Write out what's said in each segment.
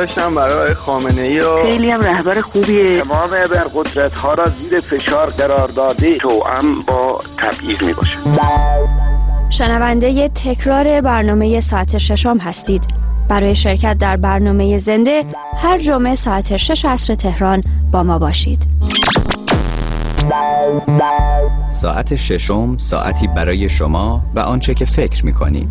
داشتم برای خامنه‌ای و خیلی هم رهبر خوبیه. تمام ابرقدرت‌ها را زیر فشار قرار داده، توأم با تبعیض میباشه. شنونده تکرار برنامه ساعت ششم هستید. برای شرکت در برنامه زنده هر جمعه ساعت 6 عصر تهران با ما باشید. ساعت ششم، ساعتی برای شما و آنچه که فکر می‌کنید.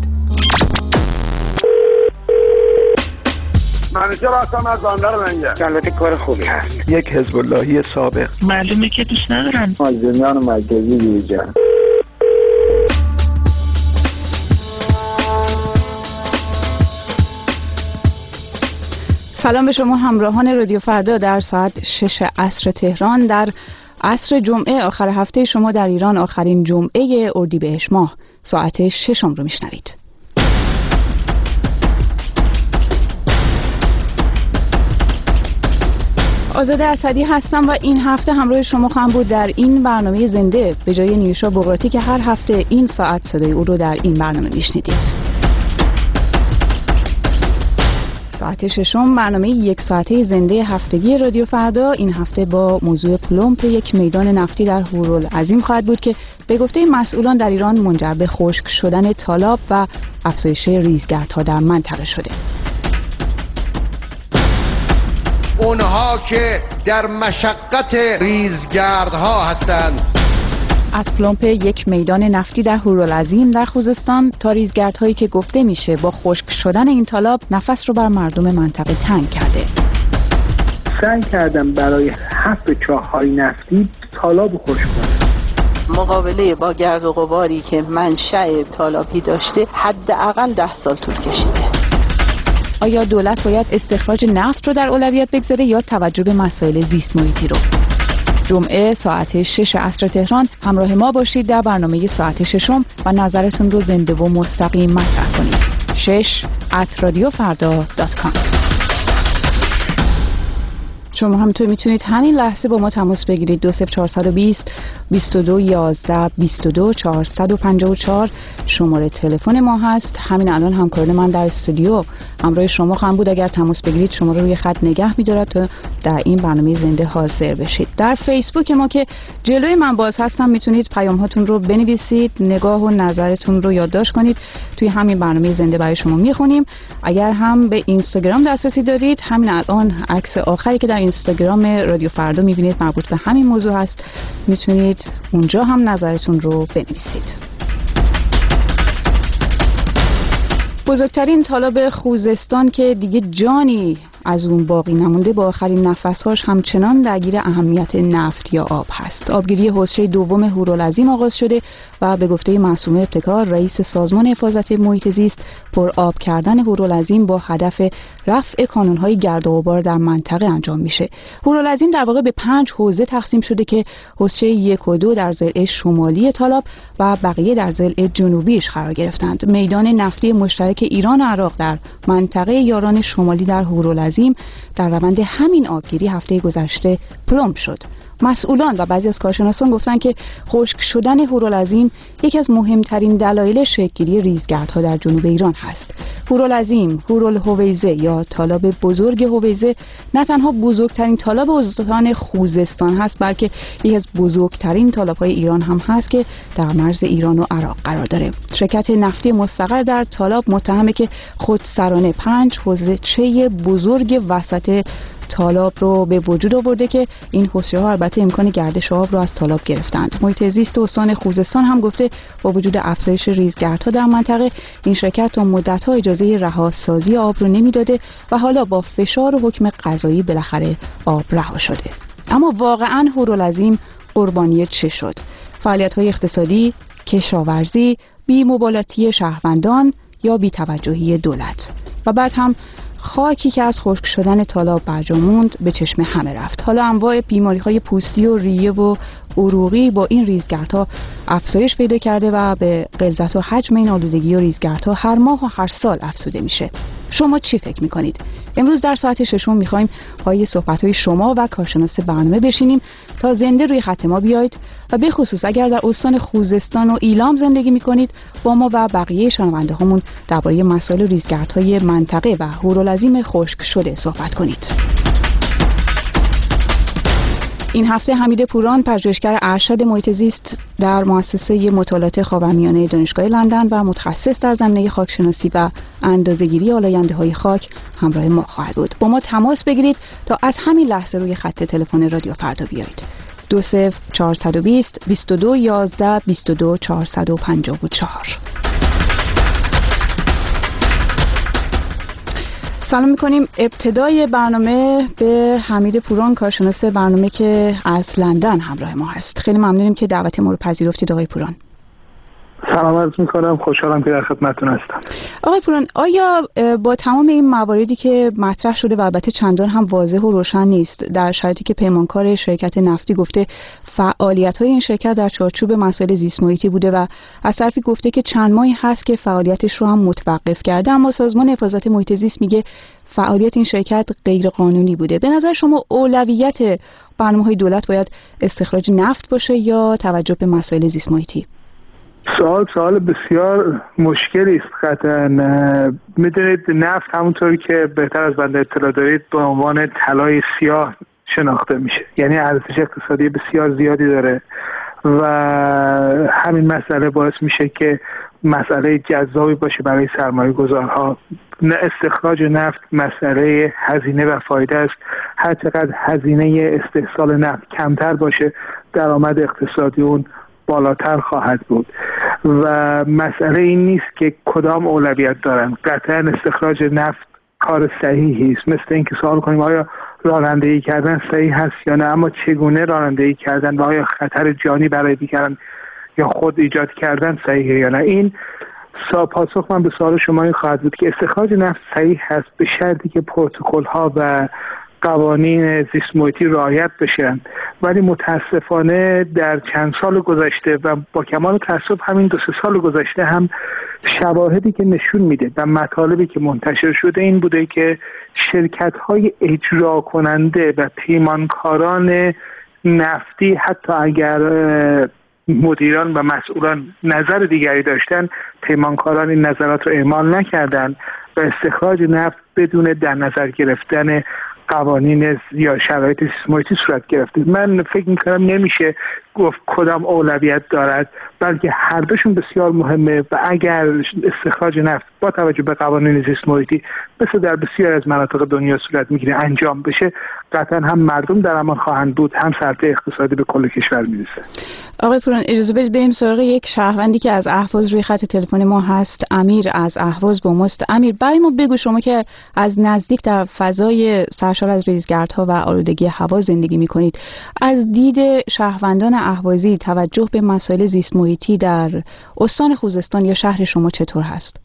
منیجر هستم از بندر منگل. البته کار خوبی هست. یک حزب اللهی سابق. معلومه که دوست ندارن. مازندران مرکزی بیرجان. سلام به شما همراهان رادیو فردا در ساعت 6 عصر تهران، در عصر جمعه آخر هفته شما در ایران، آخرین جمعه اردیبهشت ماه، ساعت 6 رو میشنوید. آزاده اسدی هستم و این هفته همراه شما خواهم بود در این برنامه زنده به جای نیوشا بغراتی که هر هفته این ساعت صدای او رو در این برنامه میشنیدید. ساعت ششم برنامه یک ساعته زنده هفتگی رادیو فردا این هفته با موضوع پلمپ یک میدان نفتی در هورالعظیم خواهد بود که به گفته مسئولان در ایران منجر به خشک شدن تالاب و افزایش ریزگردها در منطقه شده. اونها که در مشقت ریزگردها هستند. از پلمپ یک میدان نفتی در هورالعظیم در خوزستان تا ریزگردهایی که گفته میشه با خشک شدن این تالاب نفس رو بر مردم منطقه تنگ کرده. سعی کردم برای حفر چاه‌های نفتی تالاب خشک کنم. مقابله با گرد و غباری که منشأ تالابی داشته حداقل 10 سال طول کشیده. آیا دولت باید استخراج نفت رو در اولویت بگذاره یا توجه به مسائل زیست محیطی رو؟ جمعه ساعت 6 عصر تهران همراه ما باشید در برنامه ساعت ششم و نظرتون رو زنده و مستقیم مطرح کنید. 6@radiofarda.com. شما همینطور میتونید همین لحظه با ما تماس بگیرید. 20420 2211 22 454 شماره تلفن ما هست. همین الان همکاران من در استودیو همراه شما خواهم بود. اگر تماس بگیرید شما رو روی خط نگه می‌دارم تا در این برنامه زنده حاضر بشید. در فیسبوک ما که جلوی من باز هستم میتونید پیام هاتون رو بنویسید، نگاه و نظرتون رو یادداشت کنید، توی همین برنامه زنده برای شما میخونیم. اگر هم به اینستاگرام دسترسی دارید، همین الان عکس آخری که در اینستاگرام رادیو فردا میبینید مربوط به همین موضوع هست، میتونید اونجا هم نظرتون رو بنویسید. بزرگترین تالاب خوزستان که دیگه جانی از اون باقی نمونده با آخرین نفسهاش همچنان درگیر اهمیت نفت یا آب هست. آبگیری حوضچه دوم هورالعظیم آغاز شده و به گفته معصومه ابتکار رئیس سازمان حفاظت محیط زیست پر آب کردن هورالعظیم با هدف رفع کانون‌های گرد و غبار در منطقه انجام میشه. هورالعظیم در واقع به 5 حوزه تقسیم شده که حوضچه 1 و 2 در ضلع شمالی تالاب و بقیه در ضلع جنوبیش قرار گرفتند. میدان نفتی مشترک ایران و عراق در منطقه یاران شمالی در هورالعظیم در روند همین آبگیری هفته گذشته پلمپ شد. مسئولان و بعضی از کارشناسان گفتند که خشک شدن هورالعظیم یکی از مهمترین دلایل شکل‌گیری ریزگردها در جنوب ایران هست. هورالعظیم، هورالهویزه یا تالاب بزرگ هویزه نه تنها بزرگترین تالاب استان خوزستان هست، بلکه یکی از بزرگترین تالاب‌های ایران هم هست که در مرز ایران و عراق قرار داره. شرکت نفتی مستقر در تالاب متهمه که خودسرانه 5 حوضچه بزرگ وسط تالاب رو به وجود آورده که این حوضچه‌ها البته امکان گردش آب رو از تالاب گرفتند. محیط زیست استان خوزستان هم گفته با وجود افزایش ریزگردها در منطقه این شرکت تا مدت‌ها اجازه رهاسازی آب رو نمیداده و حالا با فشار و حکم قضایی بالاخره آب رها شده. اما واقعاً هورالعظیم قربانی چه شد؟ فعالیت‌های اقتصادی، کشاورزی، بی‌مبالاتی شهروندان یا بی‌توجهی دولت؟ و بعد هم خاکی که از خشک شدن تالاب برجا موند به چشم همه رفت. حالا انواع بیماری‌های پوستی و ریه و عروقی با این ریزگردها افزایش پیدا کرده و به غلظت و حجم این آلودگی و ریزگردها هر ماه و هر سال افزوده میشه. شما چی فکر میکنید؟ امروز در ساعت ششم میخوایم پای صحبت‌های شما و کارشناس برنامه بشینیم تا زنده روی خط ما بیایید و به خصوص اگر در استان خوزستان و ایلام زندگی میکنید با ما و بقیه شنونده هامون درباره مسائل ریزگردهای منطقه و هورالعظیم خشک شده صحبت کنید. این هفته حمید پوران، پژوهشگر ارشد محیط زیست در مؤسسه مطالعات خاورمیانه دانشگاه لندن و متخصص در زمینه خاکشناسی و اندازه‌گیری آلاینده‌های خاک همراه ما خواهد بود. با ما تماس بگیرید تا از همین لحظه روی خط تلفن رادیو فردا بیایید. 20420 22 11 22 454. سلام میکنیم. ابتدای برنامه به حمید پوران، کارشناس برنامه که از لندن همراه ما هست. خیلی ممنونیم که دعوت ما رو پذیرفتید آقای پوران. سلام عرض میکنم، خوشحالم که در خدمتتون هستم. آقای پوران، آیا با تمام این مواردی که مطرح شده و البته چندان هم واضح و روشن نیست، در شرایطی که پیمانکار شرکت نفتی گفته فعالیت‌های این شرکت در چارچوب مسائل زیست محیطی بوده و از طرفی گفته که چند ماهی هست که فعالیتش رو هم متوقف کرده، اما سازمان حفاظت محیط زیست میگه فعالیت این شرکت غیر قانونی بوده. به نظر شما اولویت برنامه‌های دولت باید استخراج نفت باشه یا توجه به مسائل زیست محیطی؟ سوال بسیار مشکلی است. قطعاً میدونید نفت همونطوری که بهتر از بنده اطلاع دارید به عنوان طلای سیاه شناخته میشه، یعنی ارزش اقتصادی بسیار زیادی داره و همین مسئله باعث میشه که مسئله جذابی باشه برای سرمایه گذارها. استخراج نفت مسئله هزینه و فایده است. هر چقدر هزینه استحصال نفت کمتر باشه درآمد اقتصادی اون بالاتر خواهد بود و مسئله این نیست که کدام اولویت دارن. قطعا استخراج نفت کار صحیحی است، مثل اینکه سوال کنیم آیا رانندگی کردن صحیح هست یا نه، اما چگونه رانندگی کردن و آیا خطر جانی برای دیگران یا خود ایجاد کردن صحیحه یا نه. این پاسخ من به سوال شما این خواهد بود که استخراج نفت صحیح هست به شرطی که پروتکل ها و قوانین زیست محیطی رعایت بشن، ولی متاسفانه در چند سال گذشته و با کمال تأسف همین 2-3 سال گذشته هم شواهدی که نشون میده و مطالبی که منتشر شده این بوده که شرکت‌های اجرا کننده و پیمانکاران نفتی حتی اگر مدیران و مسئولان نظر دیگری داشتن، پیمانکاران این نظرات رو اعمال نکردن و استخراج نفت بدون در نظر گرفتن قوانین یا شرایط زیست محیطی صورت گرفته. من فکر میکنم نمیشه گفت کدام اولویت دارد، بلکه هر دوشون بسیار مهمه و اگر استخراج نفت با توجه به قوانین زیست محیطی مثل در بسیار از مناطق دنیا صورت میگیره انجام بشه، قطعا هم مردم در امان خواهند بود، هم سرته اقتصادی به کل کشور میرسه. آقای پوران، اجازه بدید بریم سراغ یک شهروندی که از اهواز روی خط تلفن ما هست. امیر از اهواز با ماست. امیر، برای ما بگو، شما که از نزدیک در فضای سرشار از ریزگردها و آلودگی هوا زندگی میکنید، از دید شهروندان اهوازی توجه به مسائل زیست محیطی در استان خوزستان یا شهر شما چطور هست؟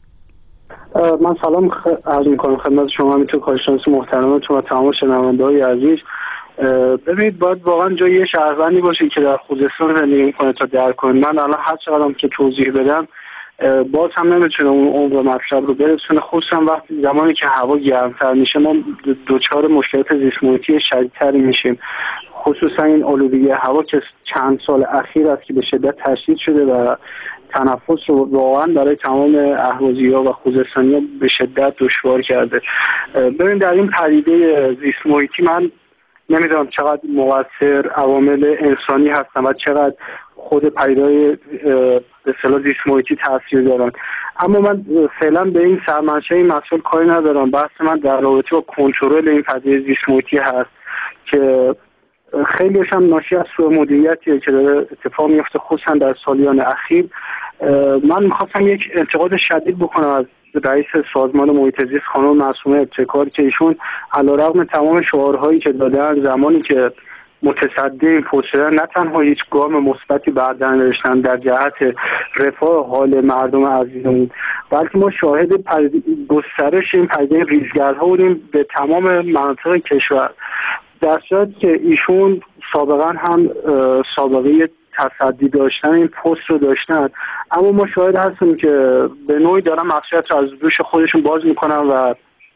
من سلام عرض میکنم خدمت شما، همینطور کارشناس محترمتون و تمام شنونده‌های عزیز. ببینید باید واقعا جای یه شهروندی باشه که در خوزستان زندگی میکنه تا درک کنه. من الان هر چقدرم که توضیح بدم باز هم نمیتونه اون عمق مطلب رو برسونه، خصوصا وقتی زمانی که هوا گرمتر میشه ما دچار مشکلات زیست محیطی شدیدتری میشیم، خصوصا این آلودگی هوا که چند سال اخیر است که به شدت تشدید شده و تنفس رو واقعا برای تمام اهوازی‌ها و خوزستانی‌ها به شدت دشوار کرده. ببین در این پدیده زیست محیطی من نمیدونم چقدر مقصر عوامل انسانی هستن و چقدر خود پدیده‌های به اصطلاح زیست محیطی تاثیر دارن، اما من فعلا به این سرمنشأ این مسئله کاری ندارم. بحث من در رابطه با کنترل این پدیده زیست محیطی هست که خیلیش هم ناشی از سوء مدیریتیه که داره اتفاق میفته خصوصا در سالیان اخیر. من میخواستم یک انتقاد شدید بکنم از رئیس سازمان محیط زیست خانم معصومه ابتکار که ایشون علیرغم تمام شعارهایی که دادن زمانی که متصدی این پست شدن نه تنها هیچ گام مثبتی بعداً نوشتن در جهت رفاه حال مردم عزیزمون، بلکه ما شاهد گسترش این پدیده ریزگردها بودیم به تمام مناطق کشور، در صورتی که ایشون سابقا هم سابقه تصدی داشتن این پست رو داشتن، اما ما شاهد هستیم که به نوعی دارن مسئولیت رو از دوش خودشون باز میکنن و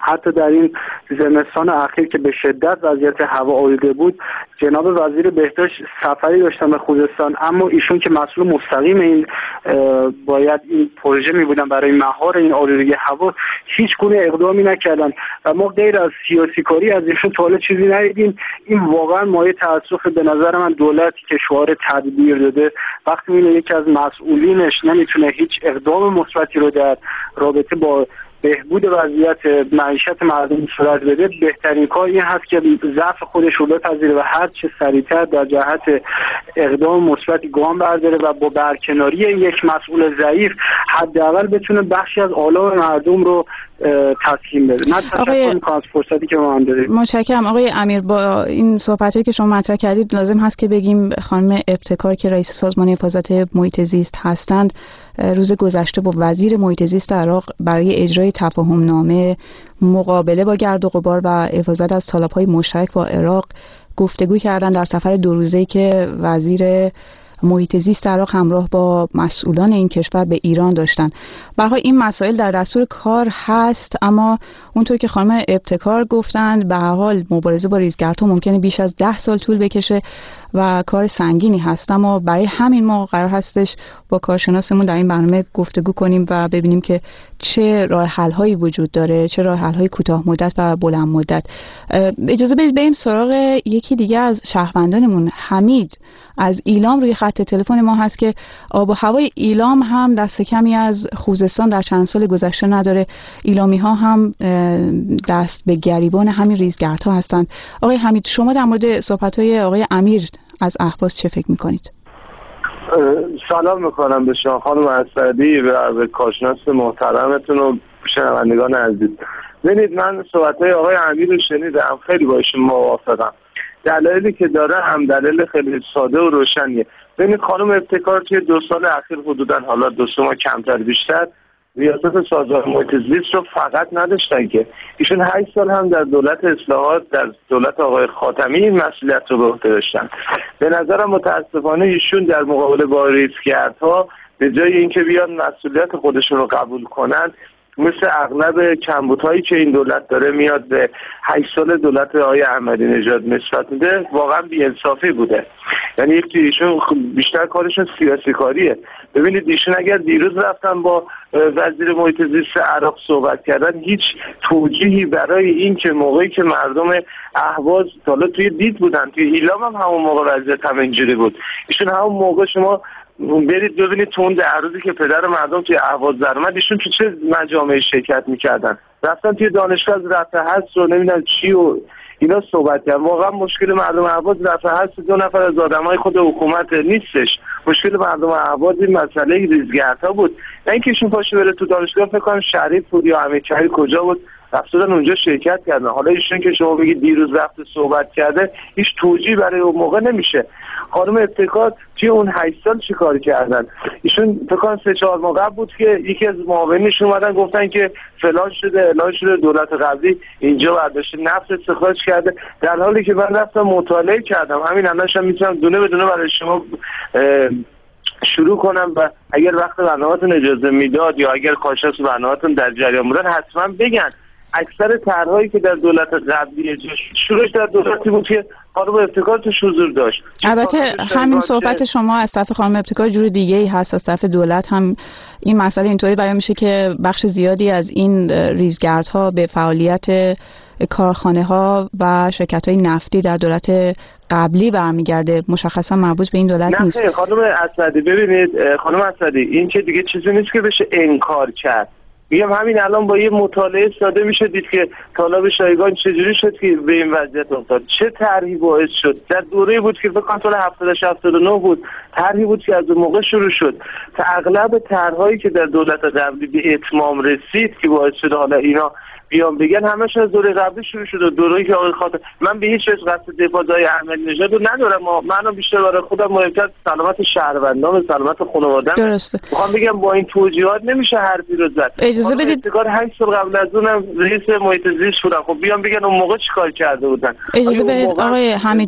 حتی در این زمستان اخیر که به شدت وضعیت هوا آلوده بود، جناب وزیر بهداشت سفری داشتن به خوزستان، اما ایشون که مسئول مستقیم این باید این پروژه می بودن برای مهار این آلودگی هوا، هیچ گونه اقدامی نکردن و ما غیر از سیاسی کاری از ایشون تا حالا چیزی ندیدیم. این واقعا مایه تاسف به نظر من. دولتی که شعار تدبیر داده، وقتی میبینه یکی از مسئولینش نمیتونه هیچ اقدام مثبتی رو در رابطه با بهبود وضعیت معیشت مردم صورت بده، بهترین کار این هست که ضعف خودش رو بپذیره و هر چه سریعتر در جهت اقدام مثبتی گام برداره و با برکناری یک مسئول ضعیف حداقل بتونه بخشی از آلام مردم رو تسکین بده. من تشکر می‌کنم از فرصتی که ما هم دادید. متشکرم آقای امیر. با این صحبتایی که شما مطرح کردید لازم هست که بگیم خانم ابتکار که رئیس سازمان حفاظت محیط زیست هستند، روز گذشته با وزیر محیط زیست عراق برای اجرای تفاهم نامه مقابله با گرد و غبار و حفاظت از تالاب‌های مشترک با عراق گفتگو کردن در سفر 2 روزه‌ای که وزیر محیط زیست عراق همراه با مسئولان این کشور به ایران داشتن. به هر حال این مسائل در دستور کار هست، اما اونطور که خانم ابتکار گفتند به هر حال مبارزه با ریزگردها ممکنه بیش از 10 سال طول بکشه و کار سنگینی هست، اما برای همین ما قرار هستش با کارشناسمون در این برنامه گفتگو کنیم و ببینیم که چه راه حل‌هایی وجود داره، چه راه حل‌های کوتاه مدت و بلند مدت. اجازه بدید بریم سراغ یکی دیگه از شهروندانمون. حمید از ایلام روی خط تلفن ما هست که آب و هوای ایلام هم دست کمی از خوزستان در چند سال گذشته نداره. ایلامی‌ها هم دست به گریبان همین ریزگردها هستند. آقای حمید، شما در مورد صحبت‌های آقای امیر از اهواز چه فکر می‌کنید؟ سلام میکنم به شما خانم اسدی و به کارشناس محترمتون و شنوندگان عزیز. ببینید من صحبت‌های آقای امیر رو شنیدم، خیلی با ایشون موافقم. دلایلی که داره هم دلیل خیلی ساده و روشنیه. ببینید خانم ابتکار توی 2 سال اخیر حدوداً، حالا 2 ماه کمتر بیشتر، ریاست سازمان محیط زیست رو فقط نداشتن که ایشون 8 سال هم در دولت اصلاحات، در دولت آقای خاتمی این مسئولیت رو به عهده داشتن. به نظرم متاسفانه ایشون در مقابله با ریزگردها به جای اینکه بیان مسئولیت خودشون رو قبول کنن، مثل اغلب کمبودهایی که این دولت داره میاد به 8 سال دولت آقای احمدی نژاد نسبت میده، واقعا بی‌انصافی بوده. یعنی یک ایشون بیشتر کارشون سیاسی کاریه. ببینید ایشون اگر دیروز رفتن با وزیر محیط زیست عراق صحبت کردن، هیچ توجیهی برای این که موقعی که مردم اهواز حالا توی دید بودن، توی ایلام هم همون موقع وضعیت هم اینجوری بود، ایشون همون موقع شما برید ببینید تو اون 10 روزی که پدر مردم توی اهواز در اومد، ایشون تو چه مجامعی شرکت میکردن، رفتن توی دانشگاه از رفع حدس رو نمیدونم چی و اینا صحبت کردن. واقعا مشکل مردم اهواز رفع حدس 2 نفر از آدمای خود حکومت نیستش. مشکل مردم اهواز این مسئله ریزگردها بود، نه اینکه ایشون پاشه بره تو دانشگاه. فکر کنم شریف بود یا امیرکبیر کجا بود، رفتن اونجا شرکت کردن. حالا ایشون که شما بگید دیروز رفته صحبت کرده، هیچ توجیه برای اون موقع نمیشه. خانم ابتکار توی اون 8 سال چیکار کردن؟ ایشون فکر کنم 3-4 ماه قبل بود که یکی از معاونینشون اومدن گفتن که فلان شده اعلان شده دولت قبلی اینجا برداشت نفت استخراج کرده، در حالی که من رفتم مطالعه کردم، همین الانش هم میتونم دونه به دونه برای شما شروع کنم و اگر وقت برنامه‌تون اجازه میداد یا اگر کارشناس برنامه‌تون در جریان بودن حتما بگن. اکثر طرحهایی که در دولت قبلی شروعش در دولتی بود که خانم ابتکار توش حضور داشت. البته همین صحبت شما از طرف خانم ابتکار جور دیگه ای هست، از طرف دولت هم این مسئله اینطوری بیان میشه که بخش زیادی از این ریزگردها به فعالیت کارخانه ها و شرکت های نفتی در دولت قبلی برمیگرده، مشخصا مربوط به این دولت نیست. نه خانم اسدی، ببینید خانم اسدی، این که دیگه چیزی نیست که بشه انکار کرد. میگم همین الان با یه مطالعه ساده میشه دید که طالب شایگان چجوری شد که به این وضعیت افتاد، چه طرحی باعث شد. در دوره بود که فکر کنم سال 78-79 بود، طرحی بود که از اون موقع شروع شد تا اغلب طرحهایی که در دولت قبلی به اتمام رسید که باعث شد حالا اینا بیان بگن، همش از دوره قبلی شروع شده. دوره‌ای که آقای خاتمی، من به هیچ وجه قصد دفاع از احمدی نژاد رو ندارم، منو بیشتر برای خودم مهمتر سلامت شهروندان، سلامت خانواده‌ام. درسته. میخوام بگم با این توجیهات نمیشه حرفی رو زد. اجازه بدید 8 سال قبل از اونم رئیس محیط زیست بودن، خب بیان بگن اون موقع چیکار کرده بودن. اجازه بدید آقای حمید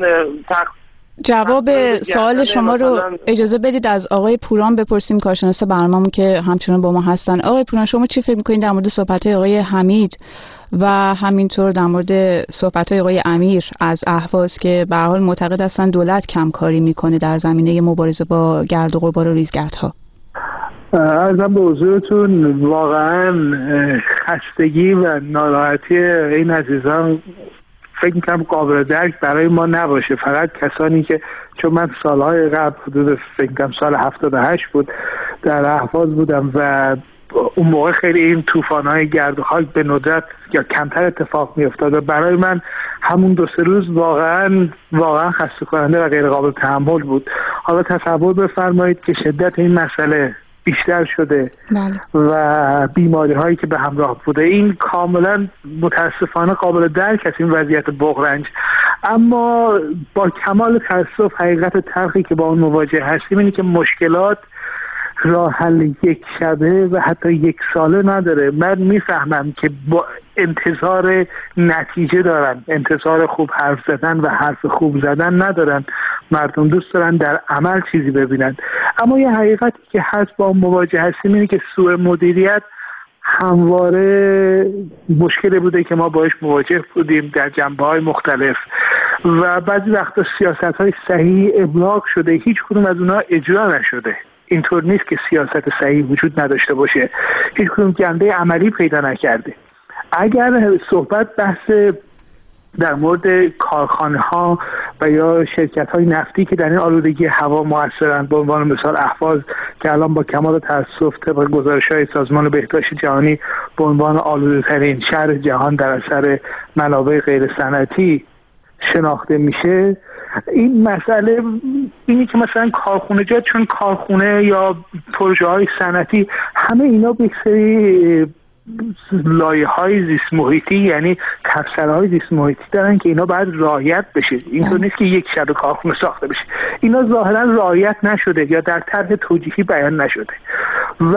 جواب سوال شما رو اجازه بدید از آقای پوران بپرسیم، کارشناس برنامه‌مون که همچنان با ما هستن. آقای پوران، شما چی فکر می‌کنید در مورد صحبت‌های آقای حمید و همینطور در مورد صحبت‌های آقای امیر از اهواز که به هر حال معتقد هستن دولت کمکاری میکنه در زمینه مبارزه با گرد و غبار و ریزگردها. عرضم به حضورتون واقعا خستگی و ناراحتی این عزیزان فکر میکنم قابل درک برای ما نباشه، فقط کسانی که چون من سالهای قبل حدود فکر میکنم سال 78 بود در اهواز بودم و اون موقع خیلی این طوفان‌های گرد و خاک به ندرت یا کمتر اتفاق می‌افتاد و برای من همون 2-3 روز واقعا خسته کننده و غیر قابل تحمل بود. حالا تصور بفرمایید که شدت این مسئله بیشتر شده و بیماری هایی که به همراه بوده، این کاملا متاسفانه قابل درک است این وضعیت بغرنج. اما با کمال تاسف حقیقت تلخی که با اون مواجه هستیم اینه که مشکلات راه حل یک شبه و حتی یک ساله نداره. من میفهمم که با انتظار نتیجه دارن، انتظار خوب حرف زدن و حرف خوب زدن ندارن، مردم دوست دارن در عمل چیزی ببینن. اما یه حقیقتی که هست با اون مواجه هستیم اینه که سوء مدیریت همواره مشکلی بوده که ما باش مواجه بودیم در جنبه‌های مختلف و بعضی وقتا سیاست‌های صحیح ابلاغ شده، هیچ کدوم از اونها اجرا نشده. اینطور نیست که سیاست صحیح وجود نداشته باشه، هیچ کدوم جنبه عملی پیدا نکرده. اگر صحبت بحث در مورد کارخانه ها و یا شرکت های نفتی که در این آلودگی هوا مؤثرند، به عنوان مثال اهواز که الان با کمال تاسف طبق گزارش های سازمان بهداشت جهانی به عنوان آلوده ترین شهر جهان در اثر منابع غیر صنعتی شناخته میشه، این مسئله اینی که مثلا کارخونجات چون کارخونه یا پروژه های صنعتی همه اینا به سری لایه های زیست محیطی یعنی تبصره های زیست محیطی دارن که اینا باید رعایت بشه. اینطور نیست که یک شب کارخونه ساخته بشه، اینا ظاهرا رعایت نشده یا در طرح توجیهی بیان نشده و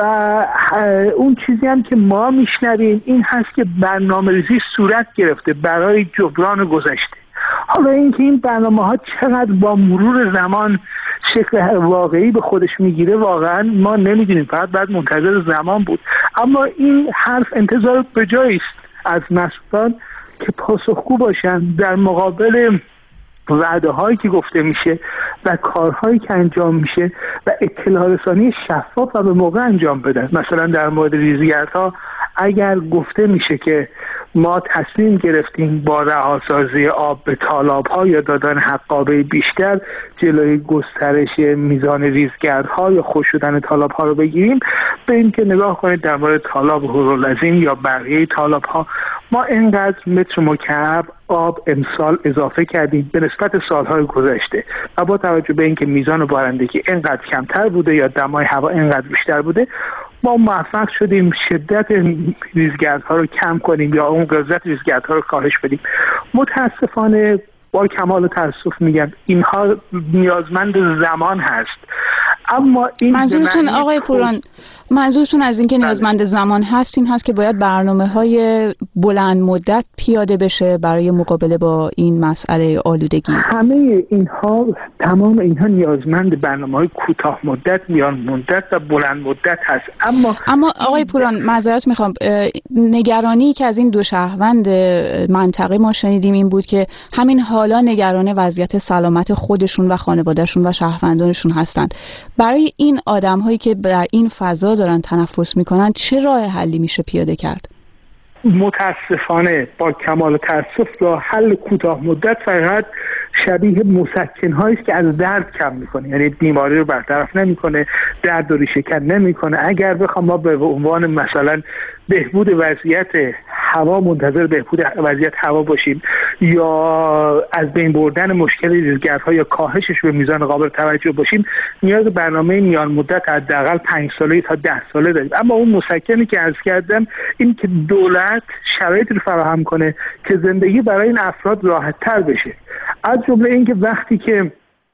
اون چیزی هم که ما میشنویم این هست که برنامه‌ریزی صورت گرفته برای جبران گذشته. حالا اینکه این برنامه‌ها چقدر با مرور زمان شکل واقعی به خودش میگیره واقعا ما نمیدونیم، فقط باید منتظر زمان بود. اما این حرف انتظار به جایی است از مسئولان که پاسخگو باشن در مقابل وعده هایی که گفته میشه و کارهایی که انجام میشه و اطلاع رسانی شفاف و به موقع انجام بدن. مثلا در مورد ریزگردها اگر گفته میشه که ما تصمیم گرفتیم با رهاسازی آب به تالاب‌ها یا دادن حقابه بیشتر جلوی گسترش میزان ریزگردها یا خشک شدن تالاب‌ها رو بگیریم، به این که نگاه کنید در مورد تالاب هورالعظیم یا بقیه تالاب‌ها ما اینقدر متر مکعب آب امسال اضافه کردیم به نسبت سالهای گذشته و با توجه به اینکه میزان بارندگی اینقدر کمتر بوده یا دمای هوا اینقدر بیشتر بوده، ما موفق شدیم شدت ریزگردها رو کم کنیم یا اون غلظت ریزگردها رو کاهش بدیم. متاسفانه با کمال تاسف میگم اینها نیازمند زمان هست. اما این منظورتون آقای پوران، منظورتون از اینکه نیازمند زمان هست این هست که باید برنامه‌های بلند مدت پیاده بشه برای مقابله با این مسئله آلودگی؟ همه اینها، تمام اینها نیازمند برنامه‌های کوتاه مدت، میان مدت و بلند مدت هست. اما آقای پوران معذرت میخوام، نگرانی که از این دو شهروند منطقه ما شنیدیم این بود که همین حالا نگران وضعیت سلامت خودشون و خانوادهشون و شهروندانشون هستند. برای این آدم‌هایی که در این فضا دارن تنفس میکنن چه راه حلی میشه پیاده کرد؟ متاسفانه با کمال تاسف راه حل کوتاه مدت فقط شبیه مسکن‌هایی است که از درد کم میکنه، یعنی بیماری رو برطرف نمیکنه، درد رو ریشه‌کن نمیکنه. اگر بخوام ما به عنوان مثلا بهبود وضعیت هوا منتظر بهبود وضعیت هوا باشیم یا از بین بردن مشکل ریزگردها یا کاهشش به میزان قابل توجه باشیم، نیاز برنامه میان مدت حداقل 5 ساله تا 10 ساله داریم. اما اون مسکنی که عرض کردم این که دولت شرایطی رو فراهم کنه که زندگی برای این افراد راحت تر بشه، از جمله اینکه وقتی که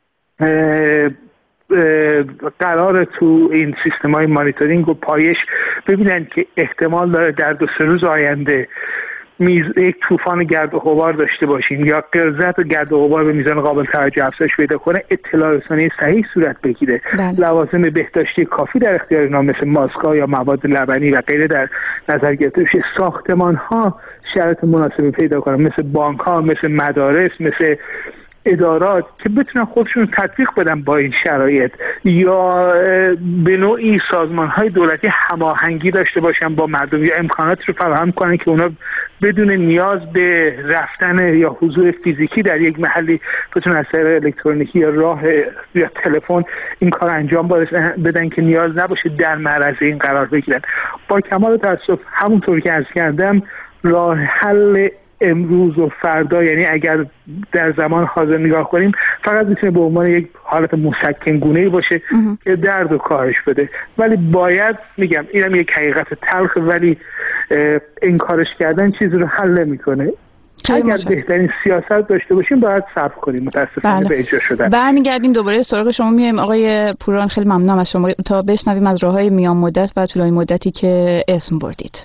قرار تو این سیستم های مانیتورینگ و پایش ببینن که احتمال داره در 2-3 روز آینده یک طوفان گرد و غبار داشته باشیم یا غلظت و گرد و غبار به میزان قابل توجه افزایش پیدا کنه، اطلاع رسانی صحیح صورت بگیره. لوازم بهداشتی کافی در اختیار اینا مثل ماسک‌ها یا مواد لبنی و غیره در نظر گرفته بشه. ساختمان‌ها شرایط مناسبی پیدا کنن، مثل بانک‌ها، مثل مدارس، مثل ادارات که بتونن خودشون تطبیق بدن با این شرایط، یا به نوعی سازمان‌های دولتی هماهنگی داشته باشن با مردم یا امکانات رو فراهم کنن که اونا بدون نیاز به رفتن یا حضور فیزیکی در یک محلی بتونن از طریق الکترونیکی یا راه یا تلفن این کار انجام بدن که نیاز نباشه در معرض این قرار بگیرن. با کمال تأسف همونطور که عرض کردم راه حل امروز و فردا، یعنی اگر در زمان حاضر نگاه کنیم، فقط میتونه به عنوان یک حالت مسکن گونه‌ای باشه که درد و کاهش بده. ولی باید میگم اینم یک حقیقت تلخ، ولی انکارش کردن چیزی رو حل نمیکنه. اگر بهترین سیاست داشته باشیم باید صبر کنیم. متاسفانه به اجرا شدن. برمیگردیم دوباره سراغ شما میایم. آقای پوران خیلی ممنونم از شما تا بشنویم از راههای میان مدت و طولانی مدتی که اسم بردید.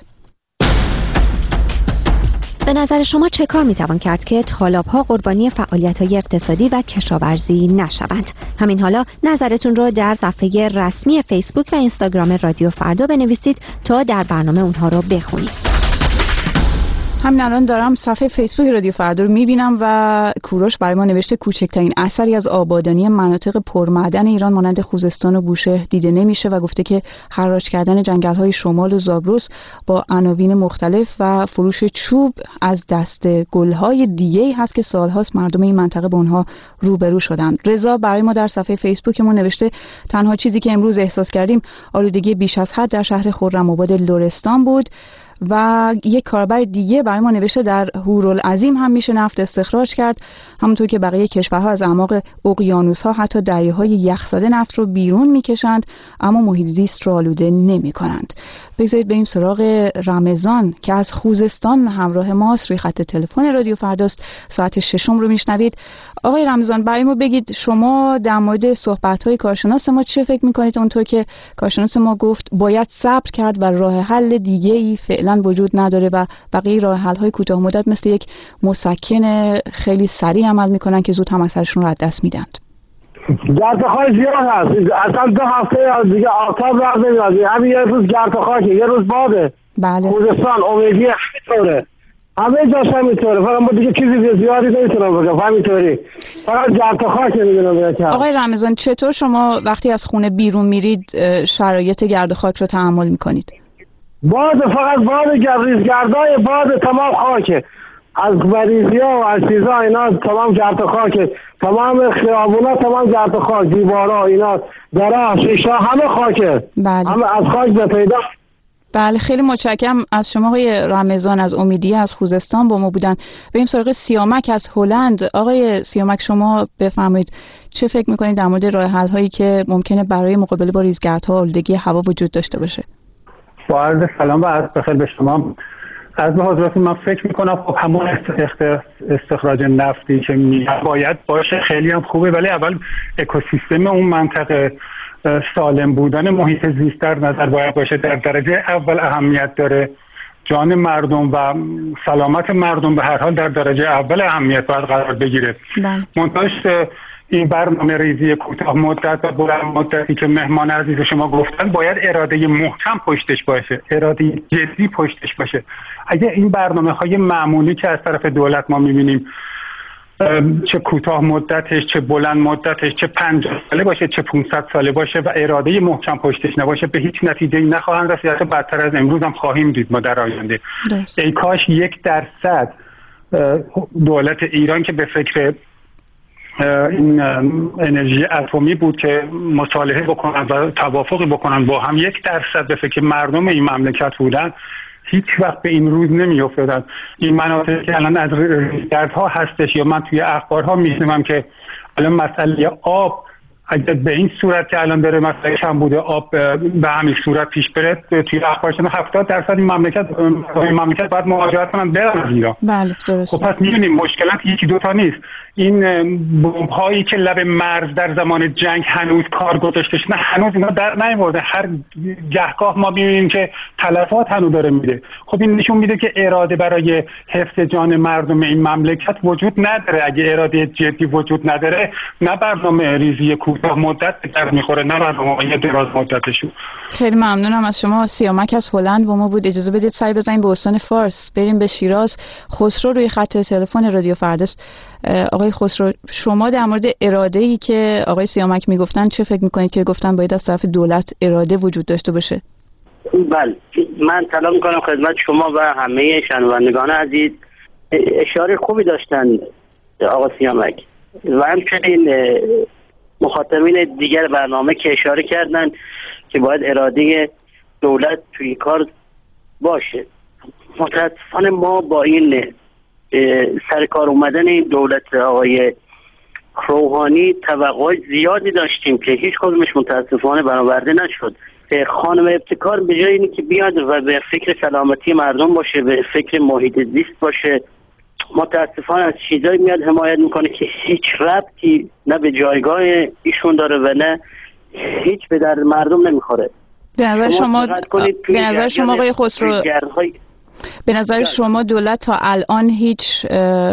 به نظر شما چه کار میتوان کرد که طالاب‌ها قربانی فعالیت‌های اقتصادی و کشاورزی نشوند؟ همین حالا نظرتون رو در صفحه رسمی فیسبوک و اینستاگرام رادیو فردا بنویسید تا در برنامه اونها رو بخونید. همین الان دارم صفحه فیسبوک رادیو فردا رو میبینم و کوروش برای ما نوشته کوچکترین اثری از آبادانی مناطق پرمعدن ایران مانند خوزستان و بوشهر دیده نمیشه و گفته که حراج کردن جنگل‌های شمال و زاگرس با عناوین مختلف و فروش چوب از دست گل‌های دیگه‌ای هست که سال‌هاست مردم این منطقه با اونها روبرو شدن. رضا برای ما در صفحه فیسبوکمون نوشته تنها چیزی که امروز احساس کردیم آلودگی بیش از حد در شهر خرم‌آباد لرستان بود. و یک کاربر دیگه برای ما نوشته در هورالعظیم هم میشه نفت استخراج کرد، همونطور که بقیه کشورها از اعماق اقیانوس‌ها حتی دریاهای یخزده نفت رو بیرون میکشند اما محیط زیست رو آلوده نمی‌کنند. بگذارید بریم سراغ رمضان که از خوزستان همراه ماست، روی خط تلفن رادیو فرداست. ساعت 6 رو میشنوید. آقای رمضان برای ما بگید شما در مورد صحبت‌های کارشناس ما چه فکر می‌کنید؟ اونطور که کارشناس ما گفت باید صبر کرد و راه حل دیگه‌ای فعلا وجود نداره و بقیه راه حل‌های کوتاه مدت مثل یک مسکن خیلی سریع عمل می‌کنن که زود هم اثرشون رو از دست میدند. گردخای زیاد هست، اصلا 2 هفته دیگه آفتاب راه نمیاد، همین یه روز گردخاکه، یه روز باده. بله. خوزستان امیدی همینطوره، همه جاش همینطوره، فقط ما دیگه چیزی زیادی نمیتونم بگم، همینطوری فقط گردخاک نمیدونم بگم. آقای رمضان چطور شما وقتی از خونه بیرون میرید شرایط گردخاک رو تحمل میکنید؟ باد، فقط باد ریزگردای باد تمام خاکه، از مریضی‌ها و از چیزا اینا تمام گرد و خاکه، تمام خیابونا تمام گرد و خاک، دیوارا اینا درا شیشه همه خاکه. بله. همه از خاک به پیدا. بله خیلی متشکرم از شما آقای رمضان از امیدیه از خوزستان با ما بودن. بریم سراغ سیامک از هلند. آقای سیامک شما بفرمایید چه فکر میکنید در مورد راه حل هایی که ممکنه برای مقابله با ریزگردها آلودگی هوا وجود داشته باشه؟ با عرض سلام و عرض بخیر به شما. از به حضرتون من فکر میکنم خب همون استخراج نفتی که باید باشه خیلی هم خوبه، ولی اول اکوسیستم اون منطقه سالم بودن محیط زیست در نظر باید باشه. در درجه اول اهمیت داره، جان مردم و سلامت مردم به هر حال در درجه اول اهمیت باید قرار بگیره. منتهاش این برنامه ریزی کوتاه مدت و بلند مدتی که مهمان عزیز شما گفتن باید اراده محکم پشتش باشه، اراده جدی پشتش باشه. اگه این برنامه‌های معمولی که از طرف دولت ما می‌بینیم چه کوتاه مدتش چه بلند مدتش چه 50 ساله باشه چه 500 ساله باشه و اراده محکم پشتش نباشه به هیچ نتیجه‌ای نخواهند رسید. حتی بدتر از امروز هم خواهیم دید ما در آینده. ای کاش 1% دولت ایران که به فکر این انرژی اتمی بود که مصالحه بکنن و توافقی بکنن با هم، 1% به فکر مردم این مملکت بودن هیچ وقت به این روز نمی افتادن. این مناطق که الان از ریزگردها هستش یا من توی اخبارها میشنوم که الان مسئله آب اگر به این صورت که الان داره مسئله کم بوده آب به همین صورت پیش بره، توی اخبار شده 70% این مملکت باید مهاجرت کنن برن از ایران. بله درسته. خب پس می‌بینیم مشکلات یکی دوتا نیست. این بمب هایی که لب مرز در زمان جنگ هنوز کار گذاشتش، نه هنوز اینا در نیورده. هر گهگاه ما می‌بینیم که تلفات هنوز داره میده. خب این نشون میده که اراده برای حفظ جان مردم این مملکت وجود نداره. اگه اراده جدی وجود نداره، نه برنامه ریزی کوتاه مدت در میخوره، نه برنامه دراز مدتشون. خیلی ممنونم از شما. سیامک از هلند با ما بود. اجازه بدید سری بزنیم به استان فارس، بریم به شیراز. خسرو روی خط تلفن رادیو فرداست. آقای خسرو، شما در مورد اراده‌ای که آقای سیامک میگفتن چه فکر میکنید که گفتن باید از طرف دولت اراده وجود داشته باشه؟ بله، من سلام میکنم خدمت شما و همه شنوندگان عزیز. اشاره خوبی داشتن آقای سیامک و همچنین مخاطبین دیگر برنامه که اشاره کردن که باید اراده دولت توی کار باشه. متاسفانه ما با این سر کار اومدن این دولت آقای روحانی توقع زیادی داشتیم که هیچ کدومش متاسفانه برآورده نشد. خانم ابتکار به جای اینی که بیاد و به فکر سلامتی مردم باشه، به فکر محیط زیست باشه، متاسفانه از چیزایی میاد حمایت میکنه که هیچ ربطی نه به جایگاه ایشون داره و نه هیچ به در مردم نمیخوره. به نظر شما آقای خسرو، به نظر شما دولت تا الان هیچ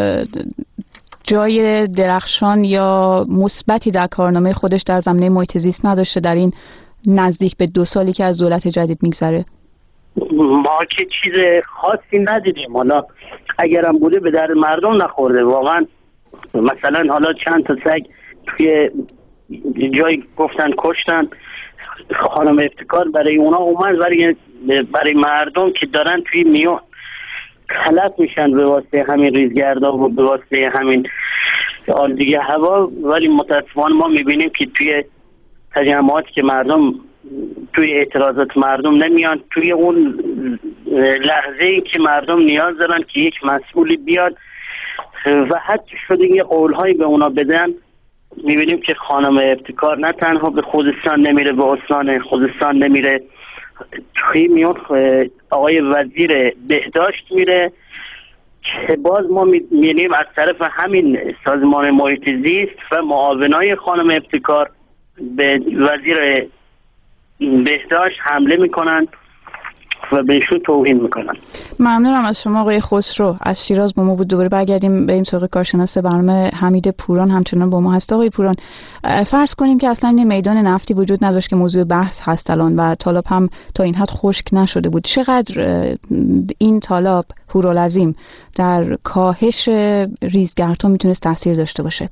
جای درخشان یا مثبتی در کارنامه خودش در زمینه محیط زیست نداشته در این نزدیک به 2 سالی که از دولت جدید میگذره؟ ما که چیز خاصی ندیدیم. حالا اگرم بوده به در مردم نخورده واقعا. مثلا حالا چند تا سگ توی جای گفتن کشتن، خانم ابتکار برای اونا اومد برای مردم که دارن توی میون تلف میشن به واسطه همین ریزگردها و به واسطه همین آلودگی هوا، ولی متاسفانه ما میبینیم که توی تجمعاتی که مردم توی اعتراضات مردم نمیان، توی اون لحظه ای که مردم نیاز دارن که یک مسئولی بیاد و حتی شده یه قولهایی به اونا بدن، میبینیم که خانم ابتکار نه تنها به خوزستان نمیره، به استان خوزستان نمیره، توی میون آقای وزیر بهداشت میره که باز ما میبینیم از طرف همین سازمان محیط زیست و معاونای خانم ابتکار به وزیر بهداشت حمله میکنن و بهشون توهین میکنن. ممنونم از شما آقای خسرو از شیراز با ما بود. دوباره برگردیم به این سراغ کارشناس برنامه حمید پوران همچنان با ما هست. آقای پوران، فرض کنیم که اصلا این میدان نفتی وجود نداشت که موضوع بحث هست الان و تالاب هم تا این حد خشک نشده بود، چقدر این تالاب هورالعظیم در کاهش ریزگردها میتونست تاثیر داشته باشه؟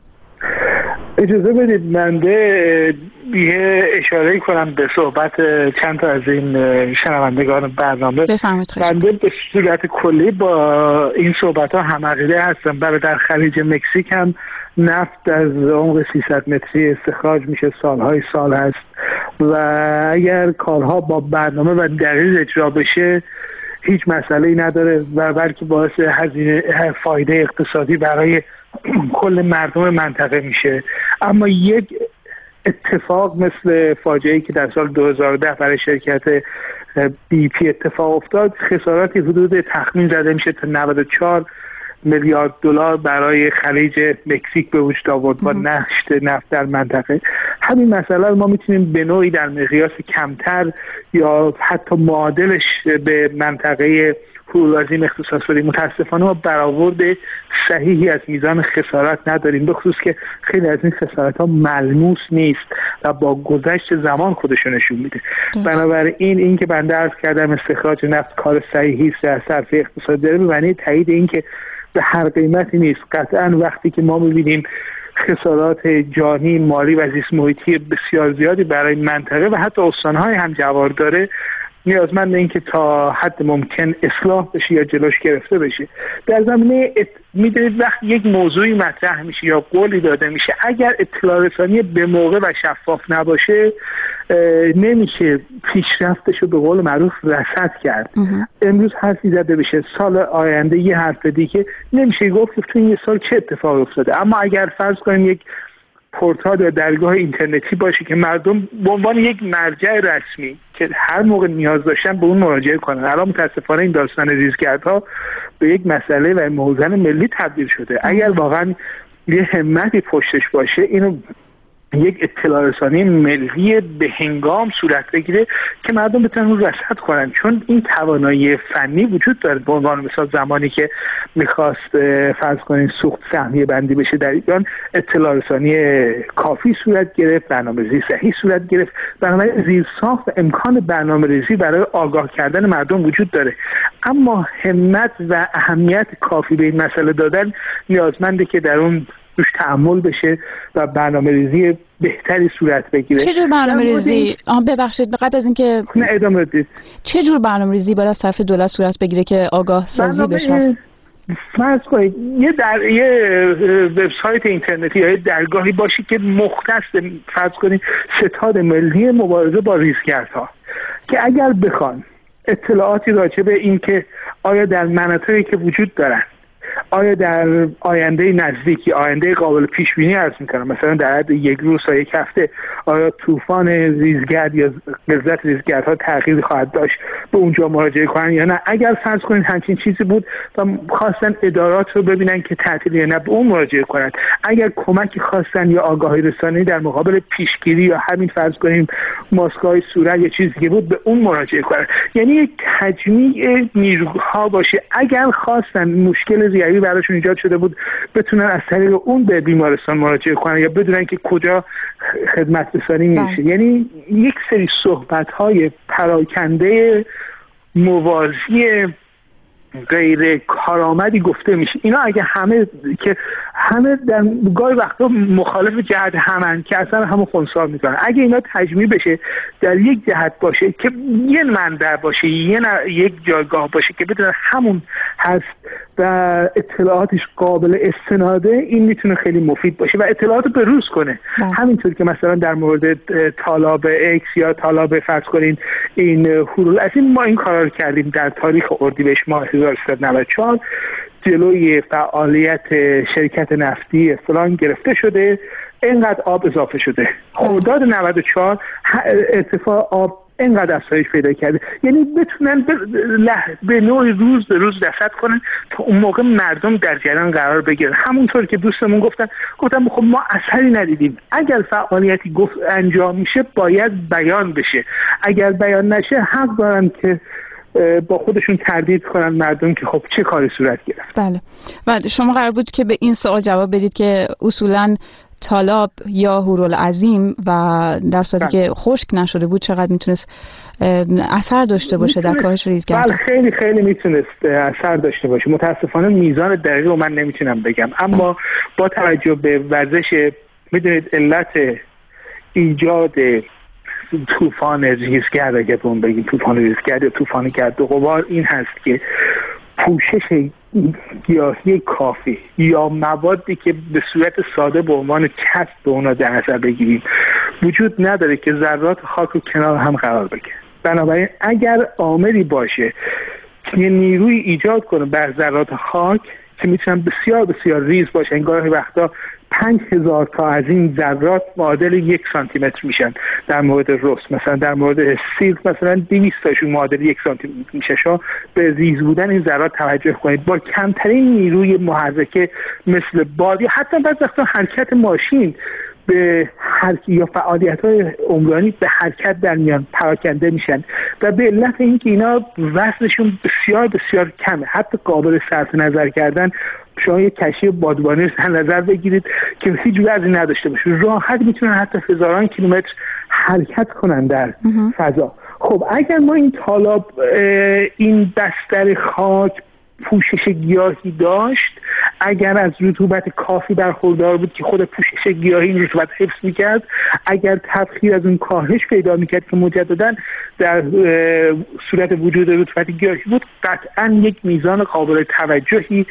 اجازه بدید من یه اشاره کنم به صحبت چند تا از این شنوندگان برنامه. بنده به صورت کلی با این صحبت ها هم عقیده هستم. برای در خلیج مکزیک هم نفت از عمق 300 متری استخراج میشه، سالهای سال هست و اگر کارها با برنامه و دقیق اجرا بشه هیچ مسئله‌ای نداره و بلکه باعث فایده اقتصادی برای کل مردم منطقه میشه. اما یک اتفاق مثل فاجعه‌ای که در سال 2010 برای شرکت بی پی اتفاق افتاد، خساراتی حدود تخمین زده میشه تا 94 میلیارد دلار برای خلیج مکزیک به وجود آورد با نشت نفت در منطقه. همین مسئله ما میتونیم به نوعی در مقیاس کمتر یا حتی معادلش به منطقه هورالعظیم اختصاص بدیم. متاسفانه ما برآورد صحیحی از میزان خسارت نداریم، به خصوص که خیلی از این خسارت ها ملموس نیست و با گذشت زمان خودشو نشون میده. بنابراین این که بنده عرض کردم استخراج نفت کار صحیحی است از طرف اقتصاد داره، به معنی تایید این که به هر قیمتی نیست. قطعا وقتی که ما میبینیم خسارات جانی، مالی و زیست محیطی بسیار زیادی برای منطقه و حتی استانهای هم جوار داره، نیازمند این که تا حد ممکن اصلاح بشه یا جلوش گرفته بشه. در زمینه میدونید وقتی یک موضوعی مطرح میشه یا قولی داده میشه، اگر اطلاع رسانی به موقع و شفاف نباشه نمیشه پیشرفتش رو به قول معروف رصد کرد. امروز حرفی زده بشه، سال آینده یه حرف دیگه نمیشه گفت که تو این یه سال چه اتفاق افتاده. اما اگر فرض کنیم یک پورتال یا درگاه اینترنتی باشه که مردم به عنوان یک مرجع رسمی که هر موقع نیاز داشتن به اون مراجعه کنن. الان متاسفانه این داستان ریزگردها به یک مسئله و موزن ملی تبدیل شده. اگر واقعا یه همتی پشتش باشه، اینو یک اطلاع رسانی ملی به هنگام صورت بگیره که مردم بتونن اون رصد کنن، چون این توانایی فنی وجود داره. به عنوان مثال زمانی که میخواست فرض کنین سوخت سهمیه بندی بشه در ایران، اطلاع رسانی کافی صورت گرفت، برنامه‌ریزی صحیح صورت گرفت، برنامه زیرساخت و امکان برنامه‌ریزی برای آگاه کردن مردم وجود داره. اما همت و اهمیت کافی به این مسئله دادن نیازمنده که در اون روش تأمل بشه و برنامه‌ریزی بهتری صورت بگیره. چه جور برنامه‌ریزی؟ ببخشید قبل از اینکه ادامه بدید، چه جور برنامه‌ریزی باید از طرف دولت صورت بگیره که آگاه سازی بشه؟ فرض کنید یه وبسایت اینترنتی یا درگاهی باشه که مختص فرض کنید ستاد ملی مبارزه با ریزگردها، که اگر بخوان اطلاعاتی راجع به این که آیا در مناطقی که وجود دارن، آیا در آینده نزدیکی، آینده قابل پیش بینی عرض میکنم، مثلا در حد یک روز تا یک هفته، آیا طوفان ریزگرد یا غلظت ریزگردها تغییری خواهد داشت، به اونجا مراجعه کنن یا نه. اگر فرض کنید همچین چیزی بود و خواستن ادارات رو ببینن که تعطیل یا نه، به اون مراجعه کنن. اگر کمکی خواستن یا آگاهی رسانی در مقابل پیشگیری یا همین فرض کنیم ماسک‌های صورت یا چیزی که بود، به اون مراجعه کنن. یعنی یک تجمیع نیروها باشه، اگر خواستن مشکل ریوی براشون ایجاد شده بود بتونن از طریق اون به بیمارستان مراجعه کنن یا بدونن که کجا خدمت رسانی میشه. یعنی یک سری صحبت‌های پراکنده موازی غیر کارآمدی گفته میشه. اینا اگه همه در گاهی وقتا مخالف جهت همن که اصلا همون خنثی میکنن، اگه اینا تجمیع بشه در یک جهت باشه که یه منبع باشه، یک جایگاه باشه که بدون همون هست و اطلاعاتش قابل استناده، این میتونه خیلی مفید باشه و اطلاعات به روز کنه. همینطور که مثلا در مورد طالاب اکس یا طالاب فرض کنین این هورالعظیم ما این کارا رو کردیم در تاریخ اردیبهشت ماه 1394 جلوی فعالیت شرکت نفتی فلان گرفته شده، اینقدر آب اضافه شده. خرداد 94 ارتفاع آب اینقدر افزایش پیدا کرده. یعنی بتونن به نوعی روز به روز رصد کنن تا اون موقع مردم در جریان قرار بگیرن. همونطور که دوستمون گفتم خب ما اثری ندیدیم. اگر فعالیتی انجام میشه باید بیان بشه، اگر بیان نشه حق دارن که با خودشون تردید کنن مردم که خب چه کاری صورت گرفت. بله شما قرار بود که به این سوال جواب بدید که اصولاً طالاب یا هورالعظیم و در صورتی که خشک نشده بود چقدر میتونست اثر داشته باشه در کاهش ریزگرد؟ بله خیلی خیلی میتونست اثر داشته باشه. متاسفانه میزان دقیق رو من نمیتونم بگم، اما با توجه به ورزش، میدونید علت ایجاد طوفان ریزگرد، اگه بهون بگیم طوفان ریزگرد یا طوفان گرد و غبار، این هست که پوشش گیاهی کافی یا موادی که به صورت ساده به عنوان کسب به اونا در نظر بگیریم وجود نداره که ذرات خاک رو کنار هم قرار بگیره. بنابراین اگر عاملی باشه که نیروی ایجاد کنه بر ذرات خاک که میتونن بسیار بسیار ریز باشن، گاهی وقتا 5000 تا از این ذرات معادل 1 سانتی متر میشن. در مورد رس مثلا، در مورد سیلک مثلا 200 تاشون معادل 1 سانتی متر میشه. شما به ریز بودن این ذرات توجه کنید. با کمترین نیروی محرکه مثل باد یا حتی بعضی وقتا حرکت ماشین به یا فعالیت‌های عمرانی به حرکت در میان پراکنده میشن و به علت اینکه اینا وزنشون بسیار بسیار کمه، حتی قابل صرف نظر کردن. شما یک کشتی بادبانی در نظر بگیرید که هیچ وزنی نداشته باشه، راحت میتونن حتی هزاران کیلومتر حرکت کنن در فضا. خب اگر ما این طالاب این بستر خاک پوشش گیاهی داشت، اگر از رطوبت کافی برخوردار بود که خود پوشش گیاهی این رطوبت حفظ میکرد، اگر تبخیر از اون کاهش پیدا میکرد که مجددا در صورت وجود رطوبت گیاهی بود، قطعا یک میزان قابل توجهی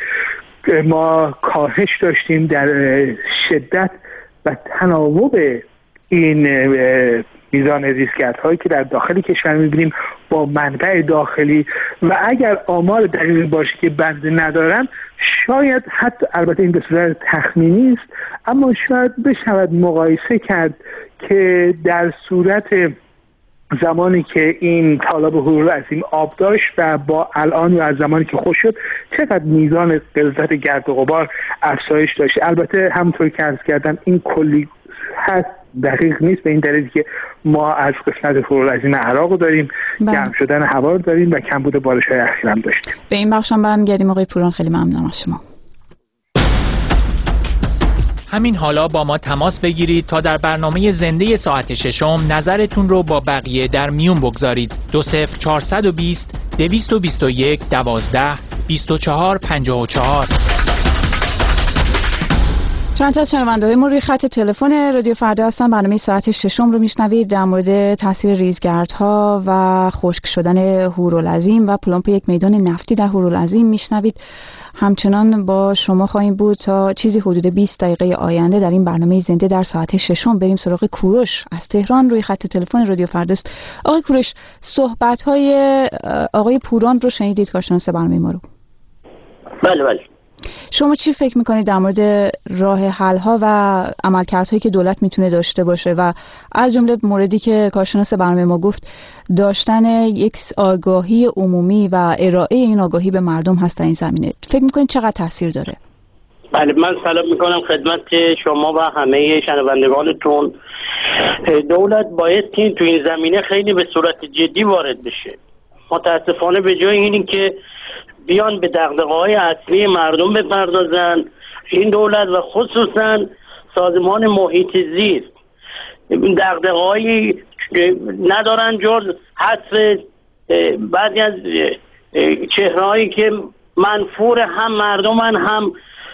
ما کاهش داشتیم در شدت و تناوب این میزان ریزگردهایی که در داخل کشور میبینیم با منبع داخلی. و اگر آمار دقیقی باشه که بنده ندارم، شاید حتی، البته این به صورت تخمینی است، اما شاید بشود مقایسه کرد که در صورت زمانی که این تالاب هورالعظیم آب داشت و با الان یا از زمانی که خشک شد چقدر میزان غلظت گرد و غبار افزایش داشت. البته همونطور که عرض کردم این کلی هست، دقیق نیست، به این دلیل که ما از قسمت هورالعظیم عراق داریم، گرم شدن هوا رو داریم و کمبود بارش‌های اخیر هم داشتیم. به این بخش هم برمیگردیم. آقای پوران خیلی ممنونم از شما. همین حالا با ما تماس بگیرید تا در برنامه زنده ساعت ششم نظرتون رو با بقیه در میون بگذارید. 20420 221 12 24 54. چند تا از شنونده‌های ما روی خط تلفن رادیو فردا هستن. برنامه ساعت ششم رو میشنوید. در مورد تاثیر ریزگردها و خشک شدن هورالعظیم و پلمپ یک میدان نفتی در هورالعظیم میشنوید. همچنان با شما خواهیم بود تا چیزی حدود 20 دقیقه آینده در این برنامه زنده در ساعت ششم. بریم سراغ کوروش از تهران روی خط تلفن رادیو فرداست. آقای کوروش، صحبت‌های آقای پوران رو شنیدید، کارشناس برنامه ما رو؟ بله. شما چی فکر میکنید در مورد راه حل‌ها و عملکردهایی که دولت میتونه داشته باشه و از جمله موردی که کارشناس برنامه ما گفت داشتن یک آگاهی عمومی و ارائه این آگاهی به مردم هست در این زمینه؟ فکر میکنید چقدر تاثیر داره؟ بله، من سلام میکنم خدمت شما و همه شنوندگانتون. دولت باید که تو این زمینه خیلی به صورت جدی وارد بشه. متاسفانه به جای اینی که بیان به دغدغه‌های اصلی مردم بپردازن، این دولت و خصوصا سازمان محیط زیست دغدغه‌هایی ندارن جز حذف بعضی از چهرهایی که منفور هم مردمن هم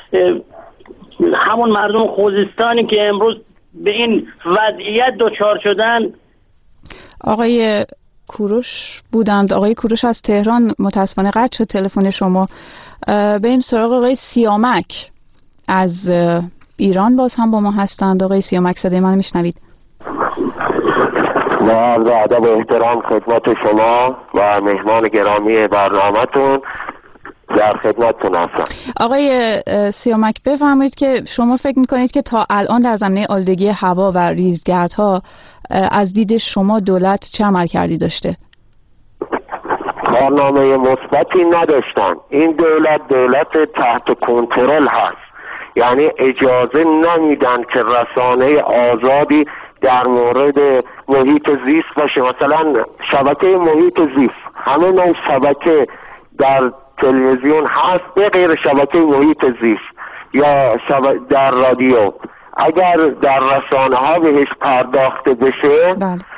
همون مردم خوزستانی که امروز به این وضعیت دچار شدن. آقای کوروش بودند. آقای کوروش از تهران متاسفانه قطع شد تلفن شما. بریم سراغ آقای سیامک از ایران، باز هم با ما هستند. آقای سیامک صدای من میشنوید؟ با عرض ادب و احترام خدمت شما و مهمان گرامی برنامه‌تون در خدمتتون هستم. آقای سیامک بفرمایید که شما فکر میکنید که تا الان در زمینه آلودگی هوا و ریزگردها از دید شما دولت چه عملکردی داشته؟ کارنامه مثبتی نداشتن. این دولت تحت کنترل هست، یعنی اجازه نمیدن که رسانه آزادی در مورد محیط زیست باشه. مثلا شبکه محیط زیست، همه نوع شبکه در تلویزیون هست به غیر شبکه محیط زیست یا در رادیو. اگر در رسانه ها بهش پرداخته بشه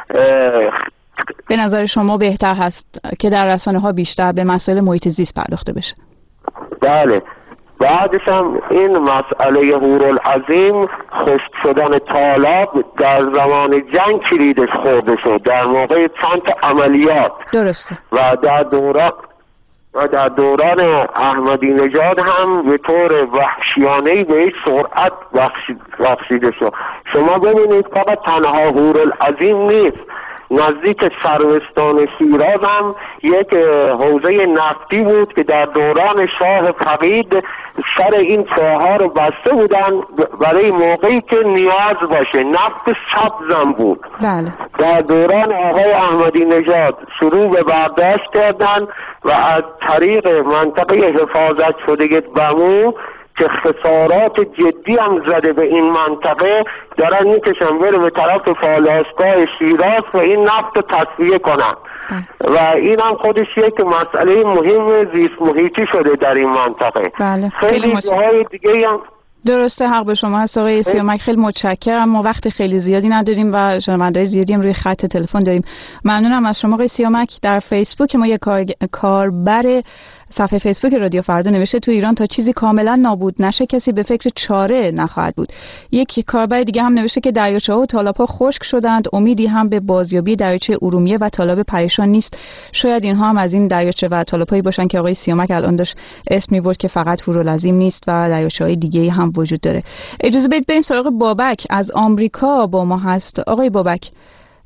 به نظر شما بهتر هست که در رسانه ها بیشتر به مسائل محیط زیست پرداخته بشه؟ بله. بعدش هم این مسئله هورالعظیم خشک شدن تالاب در زمان جنگ کلیدش خورده شد، در موقع چند تا عملیات. درسته. و در دوران احمدی نژاد هم به طور وحشیانه‌ای به یک سرعت بخشیده شد. شما ببینید فقط تنها هورالعظیم نیست، نزدیک سروستان شیراز هم یک حوزه نفتی بود که در دوران شاه فقید سر این چاه‌ها رو بسته بودن برای موقعی که نیاز باشه. نفت سبزم بود. بله. در دوران آقای احمدی نژاد شروع به برداشت کردن و از طریق منطقه حفاظت شده بمو که خسارات جدی هم زده به این منطقه، دارن میکشن بره به طرف فالاسکای شیراز و این نفت رو تصفیه کنن. و این هم خودش یک مسئله مهم زیست محیطی شده در این منطقه. بله. خیلی جاهای دیگه هم درسته. حق به شما هست آقای سیامک، خیلی متشکرم. ما وقت خیلی زیادی نداریم و شنونده‌های زیادی هم روی خط تلفن داریم. ممنونم از شما آقای سیامک. در فیسبوک ما یک کاربر صفحه فیسبوک رادیو فردا نوشته تو ایران تا چیزی کاملا نابود نشه کسی به فکر چاره نخواهد بود. یک کاربر دیگه هم نوشته که دریاچه‌ها و تالاب‌ها خشک شدند، امیدی هم به بازیابی دریاچه ارومیه و تالاب پریشان نیست. شاید اینها هم از این دریاچه و تالاب‌هایی باشن که آقای سیامک الان داشت اسم می‌برد که فقط هورالعظیم نیست و دریاچه‌های دیگه‌ای هم وجود داره. اجازه بدید بریم سراغ بابک از آمریکا با ما هست. آقای بابک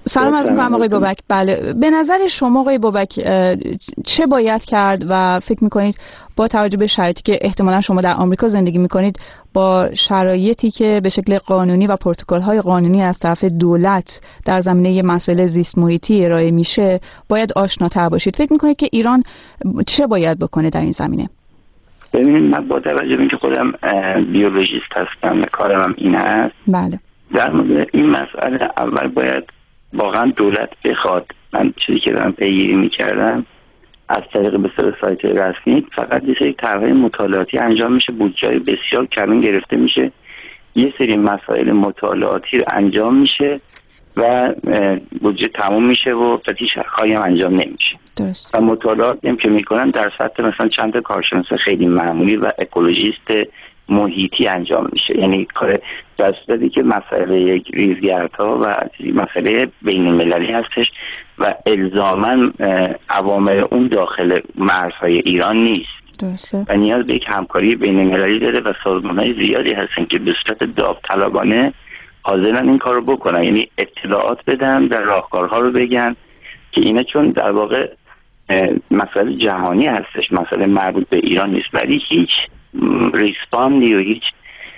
سلام عرض می‌کنم آقای بابک. بله، به نظر شما آقای بابک چه باید کرد و فکر می‌کنید با توجه به شرایطی که احتمالاً شما در آمریکا زندگی می‌کنید، با شرایطی که به شکل قانونی و پروتکل‌های قانونی از طرف دولت در زمینه مسائل زیست محیطی ارائه میشه باید آشناتر باشید؟ فکر می‌کنید که ایران چه باید بکنه در این زمینه؟ ببینید، من با توجه به اینکه خودم بیولوژیست هستم و کارم هم این هست، بله، در مورد این مسئله اول باید واقعا دولت بخواد. من چیزی که دارم پیگیری میکردم از طریق به سر سایت رسمی، فقط یه سری طرح‌های مطالعاتی انجام میشه، بودجه بسیار کمی گرفته میشه، یه سری مسائل مطالعاتی انجام میشه و بودجه تموم میشه و هیچ کاری هم انجام نمیشه. درست. و مطالعاتی هم که میکنن در سطح مثلا چند تا کارشناس خیلی معمولی و اکولوژیست محیطی انجام میشه. یعنی کار در صورتی که مسئله یک ریزگردها و مسئله بین المللی هستش و الزاماً عوامل اون داخل مرزهای ایران نیست. درسته. و نیاز به یک همکاری بین المللی داره و سازمان‌های زیادی هستن که به صورت داوطلبانه حاضرن این کار رو بکنن، یعنی اطلاعات بدن و راهکارها رو بگن که اینا چون در واقع مسئله جهانی هستش، مسئله مربوط به ایران نیست، ولی هیچ ریسپاندی و هیچ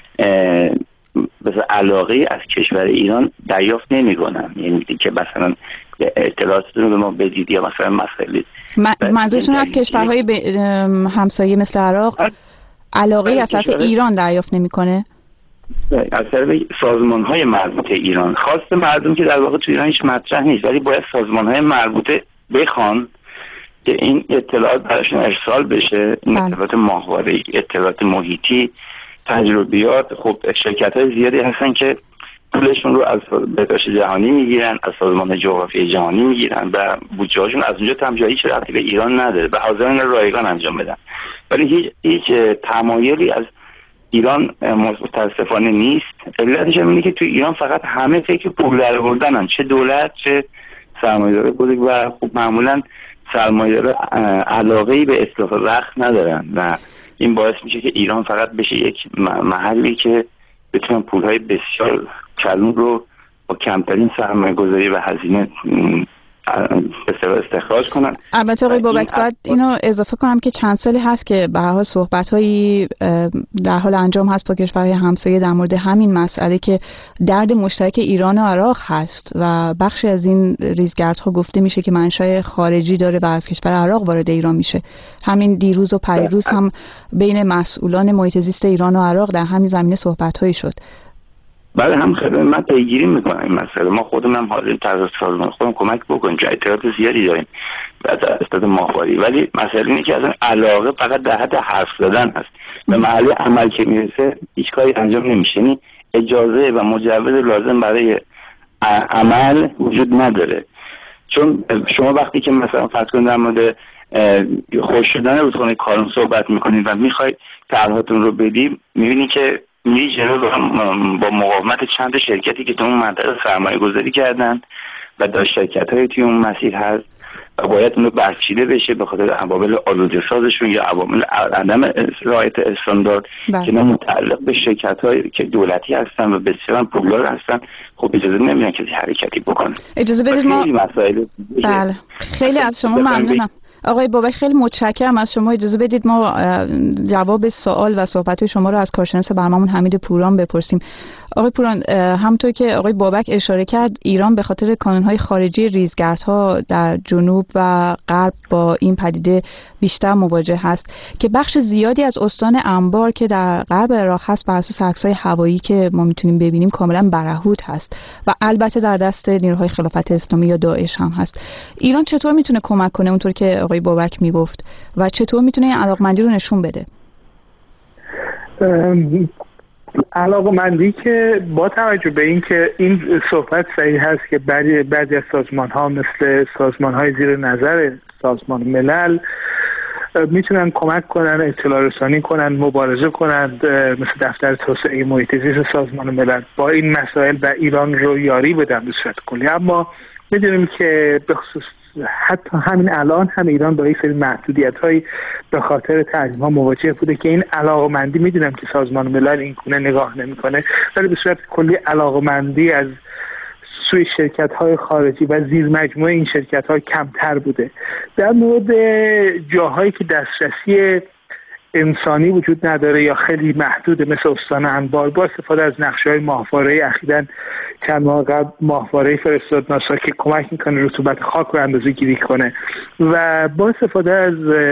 مثلا علاقه از کشور ایران دریافت نمی‌کنن. یعنی که مثلا اطلاعاتتون رو به ما بدید یا مثلا مسئله منظورتون از کشورهای همسایه مثل عراق علاقه از طرف ایران دریافت نمی‌کنه؟ از طرف سازمان‌های مربوطه ایران. خواست مردم که در واقع تو ایران هیچ مطرح نیست، ولی باید سازمان‌های مربوطه بخوان که این اطلاعات براشون ارسال بشه، این اطلاعات ماهواره‌ای، اطلاعات محیطی، تجربیات. خب شرکت‌های زیادی هستن که پولشون رو از بهداشت جهانی میگیرن، از سازمان جغرافیای جهانی میگیرن و بودجه‌هاشون از اونجا تمجایی چه ربطی به ایران نداره و حاضرن رایگان انجام بدن، ولی هیچ تمایلی از ایران متاسفانه نیست. علتش اینه که تو ایران فقط همه فکر پول درآوردنن، چه دولت چه سرمایه‌دار بزرگ، و خب معمولاً سرمایه‌دار علاقه‌ای به اصلاح وقت ندارن و این باعث میشه که ایران فقط بشه یک محلی که بتونن پولهای بسیار کلون رو با کمترین سرمایه‌گذاری و هزینه استخراج کنن. البته آقای بابک باید اینو اضافه کنم که چند سالی هست که به هر حال صحبت‌هایی در حال انجام هست با کشورهای همسایه در مورد همین مسئله که درد مشترک ایران و عراق هست و بخشی از این ریزگردها گفته میشه که منشأ خارجی داره و از کشور عراق وارد ایران میشه. همین دیروز و پریروز هم بین مسئولان محیط زیست ایران و عراق در همین زمینه صحبت‌هایی شد. بله، هم خدمت پیگیری میکنم این مسئله. ما خودمون هم حاضریم از سازمان خودمون کمک بکنیم که اطلاعات زیادی داریم از استاد ماهواری، ولی مسئله اینه که از این علاقه فقط در حد حرف زدن هست، به محل عمل که میرسه هیچ کاری انجام نمیشه. یعنی اجازه و مجوز لازم برای عمل وجود نداره. چون شما وقتی که مثلا فرض کنید در مورد خوش شدن رودخانه کارون صحبت میکنید و میخواید طرحتون رو بدید، میبینید که میری جلو با مقاومت چند شرکتی که تو اون منطقه سرمایه گذاری کردن و داشت شرکت های توی اون مسیر هست و باید اونو برچیده بشه به خاطر عوامل آلوده سازشون یا عوامل عدم رعایت استاندارد که متعلق به شرکت هایی که دولتی هستن و بسیار پولدار هستن. خب اجازه نمیدن که حرکتی بکنن. اجازه بدید ما بله خیلی از شما ممنونم آقای بابک، خیلی متشکرم از شما. اجازه بدید ما جواب سوال و صحبت شما رو از کارشناس برنامه‌مون حمید پوران بپرسیم. آقای پوران، همونطور که آقای بابک اشاره کرد، ایران به خاطر کانون‌های خارجی ریزگردها در جنوب و غرب با این پدیده بیشتر مواجه هست که بخش زیادی از استان انبار که در غرب عراق هست بر اساس عکس‌های هوایی که ما میتونیم ببینیم کاملا برهوت هست و البته در دست نیروهای خلافت اسلامی یا داعش هم هست. ایران چطور میتونه کمک کنه اونطور که آقای بابک میگفت و چطور میتونه این علاقمندی رو نشون بده؟ علاقمندی که با توجه به این که این صحبت صحیح هست که بعضی از سازمان ها مثل سازمان های زیر نظر سازمان ملل میتونن کمک کنن، اطلاع رسانی کنن، مبارزه کنن، مثل دفتر توسعه محیط زیست سازمان ملل با این مسائل و ایران رو یاری بدن به صورت کلی. اما میدونیم که به خصوص حتی همین الان هم ایران با یک سری محدودیت‌هایی به خاطر تحریم‌ها مواجه بوده که این علاقمندی میدونم که سازمان ملل این گونه نگاه نمی‌کنه، ولی به صورت کلی علاقمندی از سوی شرکت‌های خارجی و زیر مجموعه این شرکت‌ها کمتر بوده. در مورد جاهایی که دسترسی انسانی وجود نداره یا خیلی محدوده مثل استان انبار، با استفاده از نقشه‌های ماهواره‌ای اخیراً چند ماه قبل ماهواره‌ای فرستاد ناسا که کمک میکنه رطوبت خاک رو اندازه‌گیری کنه و با استفاده از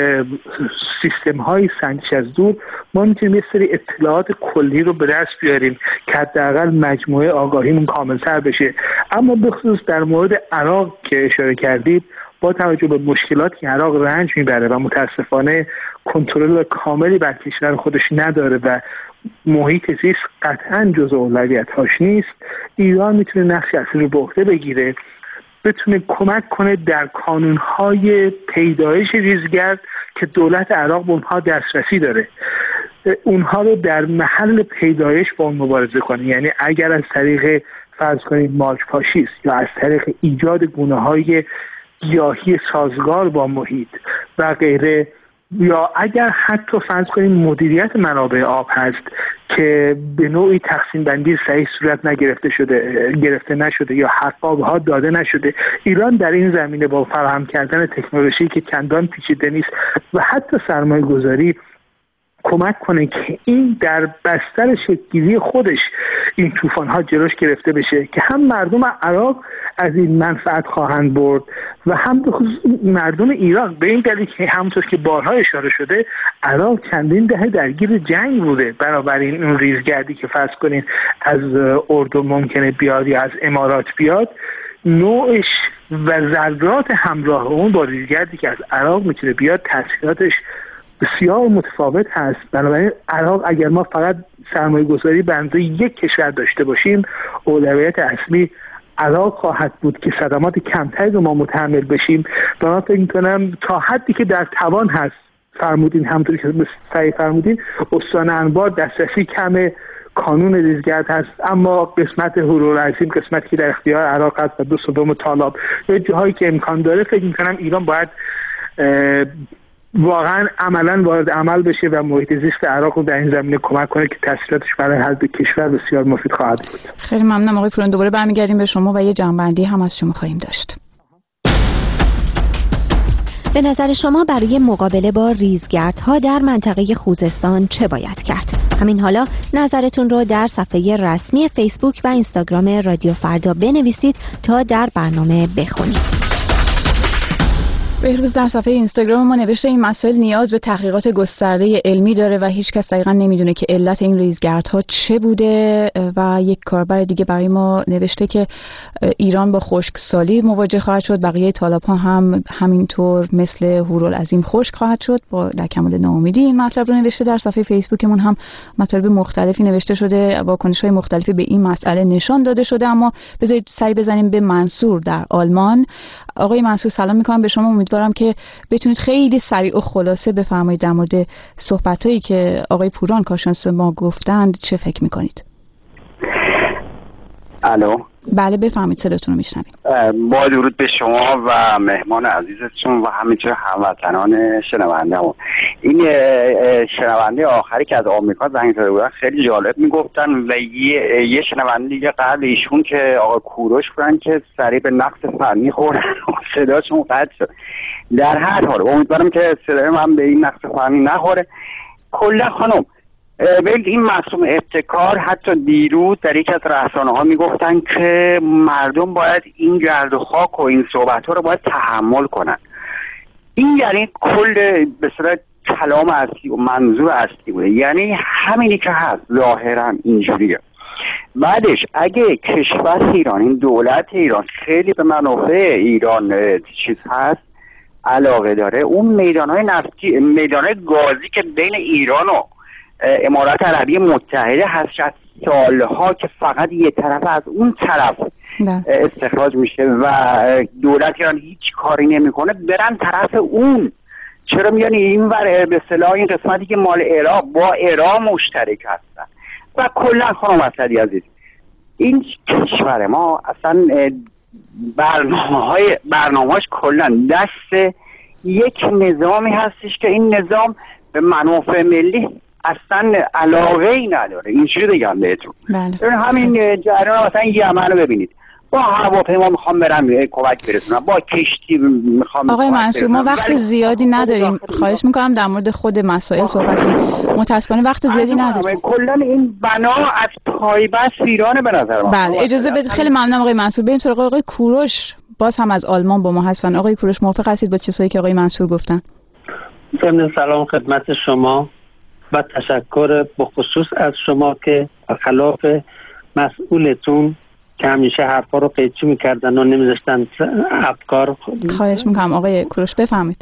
سیستم‌های سنجش از دور ما میتونیم یه سری اطلاعات کلی رو به دست بیاریم که حداقل مجموعه آگاهیمون کامل‌تر بشه. اما به خصوص در مورد عراق که اشاره کردید، با توجه به مشکلاتی که عراق رنج میبره و متاسفانه کنترل کاملی بر کشور خودش نداره و محیط زیست قطعاً جزء اولویت‌هاش نیست، ایران میتونه نقش اصلی رو به عهده بگیره، بتونه کمک کنه در کانون‌های پیدایش ریزگرد که دولت عراق به اونها دسترسی داره، اونها رو در محل پیدایش با اون مبارزه کنه. یعنی اگر از طریق فرض کنید مالچ پاشی یا از طریق ایجاد گونه‌های گیاهی سازگار با محیط و غیره، یا اگر حتی فرض کنیم مدیریت منابع آب هست که به نوعی تقسیم بندی صحیح صورت گرفته نشده یا حقاب‌ها داده نشده، ایران در این زمینه با فراهم کردن تکنولوژی که چندان پیچیده نیست و حتی سرمایه گذاری کمک کنه که این در بستر شکل‌گیری خودش این طوفان‌ها جلوش گرفته بشه که هم مردم عراق از این منفعت خواهند برد و هم به خصوص مردم ایران، به این دلیل که همونطور که بارها اشاره شده عراق چندین دهه درگیر جنگ بوده. بنابراین اون ریزگردی که فرض کنین از اردن ممکنه بیاد یا از امارات بیاد، نوعش و ذرات همراه اون با ریزگردی که از عراق میتونه بیاد تاثیراتش بسیار متفاوت هست. بنابراین عراق اگر ما فقط سرمایه گذاری به اندازه یک کشور داشته باشیم، اولویت اصلی عراق خواهد بود که صدمات کمتری رو ما متحمل بشیم. و من فکر می‌کنم تا حدی که در توان هست، فرمودین همونطوری که صحیح فرمودین، استان انبار دسترسی کمه، کانون ریزگرد هست، اما قسمت هورالعظیم، قسمتی که در اختیار عراق هست و 2/3 طالاب، یه جاهایی که امکان داره، فکر می‌کنم ایران باید واقعا عملا وارد عمل بشه و محیط زیست عراق رو در این زمینه کمک کنه که تاثیراتش برای هر دو کشور بسیار مفید خواهد بود. خیلی ممنونم آقای پوران، دوباره برمیگردیم به شما و یه جنبندی هم از شما خواهیم داشت. به نظر شما برای مقابله با ریزگردها در منطقه خوزستان چه باید کرد؟ همین حالا نظرتون رو در صفحه رسمی فیسبوک و اینستاگرام رادیو فردا بنویسید تا در برنامه بخونید. بهروز در صفحه اینستاگرام ما نوشته این مسائل نیاز به تحقیقات گسترده علمی داره و هیچ کس دقیقاً نمیدونه که علت این ریزگردها چه بوده. و یک کاربر دیگه برای ما نوشته که ایران با خشکسالی مواجه خواهد شد، بقیه طالب‌ها هم همینطور مثل هورالعظیم خشک خواهد شد. با در کمال ناامیدی این مطلب رو نوشته. در صفحه فیسبوکمون هم مطالب مختلفی نوشته شده، واکنش‌های مختلفی به این مسئله نشان داده شده. اما بذارید سری بزنیم به منصور در آلمان. آقای منصور سلام می‌کنم به شما، امیدوارم که بتونید خیلی سریع و خلاصه بفرمایید در مورد صحبتایی که آقای پوران کارشناس ما گفتند چه فکر می‌کنید؟ الو، بله بفرمایید، صداتون رو میشنویم. با درود به شما و مهمان عزیزتون و همینطور هموطنان شنونده‌مون. این شنونده آخری که از آمریکا زنگ زده بودن خیلی جالب میگفتن و یه شنونده دیگه قبل ایشون که آقای کوروش بودن که سریع به نقص فنی خوردن و صداشون قطع شد. در هر حال امیدوارم که صدای من به این نقص فنی نخوره. کلا خانم ببینید این مفهوم ابتکار حتی دیروز در یک از رسانه‌ها میگفتن که مردم باید این گرد و خاک و این صحبت‌ها رو باید تحمل کنن. این یعنی کل به صورت کلام اصلی و منظور اصلی بوده، یعنی همینی که هست ظاهرا اینجوریه. بعدش اگه کشور ایران، این دولت ایران خیلی به منافع ایران چیز هست، علاقه داره، اون میدان‌های نفتی، میدان‌های گازی که بین ایران و امارات عربی متحده هست سالها که فقط یه طرف از اون طرف استخراج میشه و دولت ایران هیچ کاری نمیکنه، برن طرف اون. چرا میان این ور به اصطلاح این قسمتی که مال عراق با ایران مشترک هستن؟ و کلا خانم اسدی عزیز، این کشور ما اصلا برنامه‌هاش کلا دست یک نظامی هستش که این نظام به منافع ملی اصلا علاقه ای نداره. اینجوری بگم بهتون. همین جریان مثلا یمن رو ببینید، با هواپیما میخوام برم کمک برسونم، با کشتی میخوام. آقای منصور ما وقت زیادی نداریم، خواهش میکنم در مورد خود مسائل صحبت کنیم. متاسفانه وقت زیادی نداریم. کلا این بنا از پایبست ایرانه به نظر من. بله اجازه بدید. خیلی ممنونم آقای منصور. بریم سراغ آقای کوروش، باز هم از آلمان با ما هستن. آقای کوروش موافق هستید با چیزایی که آقای منصور گفتن؟ ضمن سلام خدمت شما و تشکر بخصوص از شما که خلاف مسئولتون که همیشه حرفا رو قیچی میکردن و نمیذاشتن افکار. خواهش میکنم آقای کوروش بفهمید.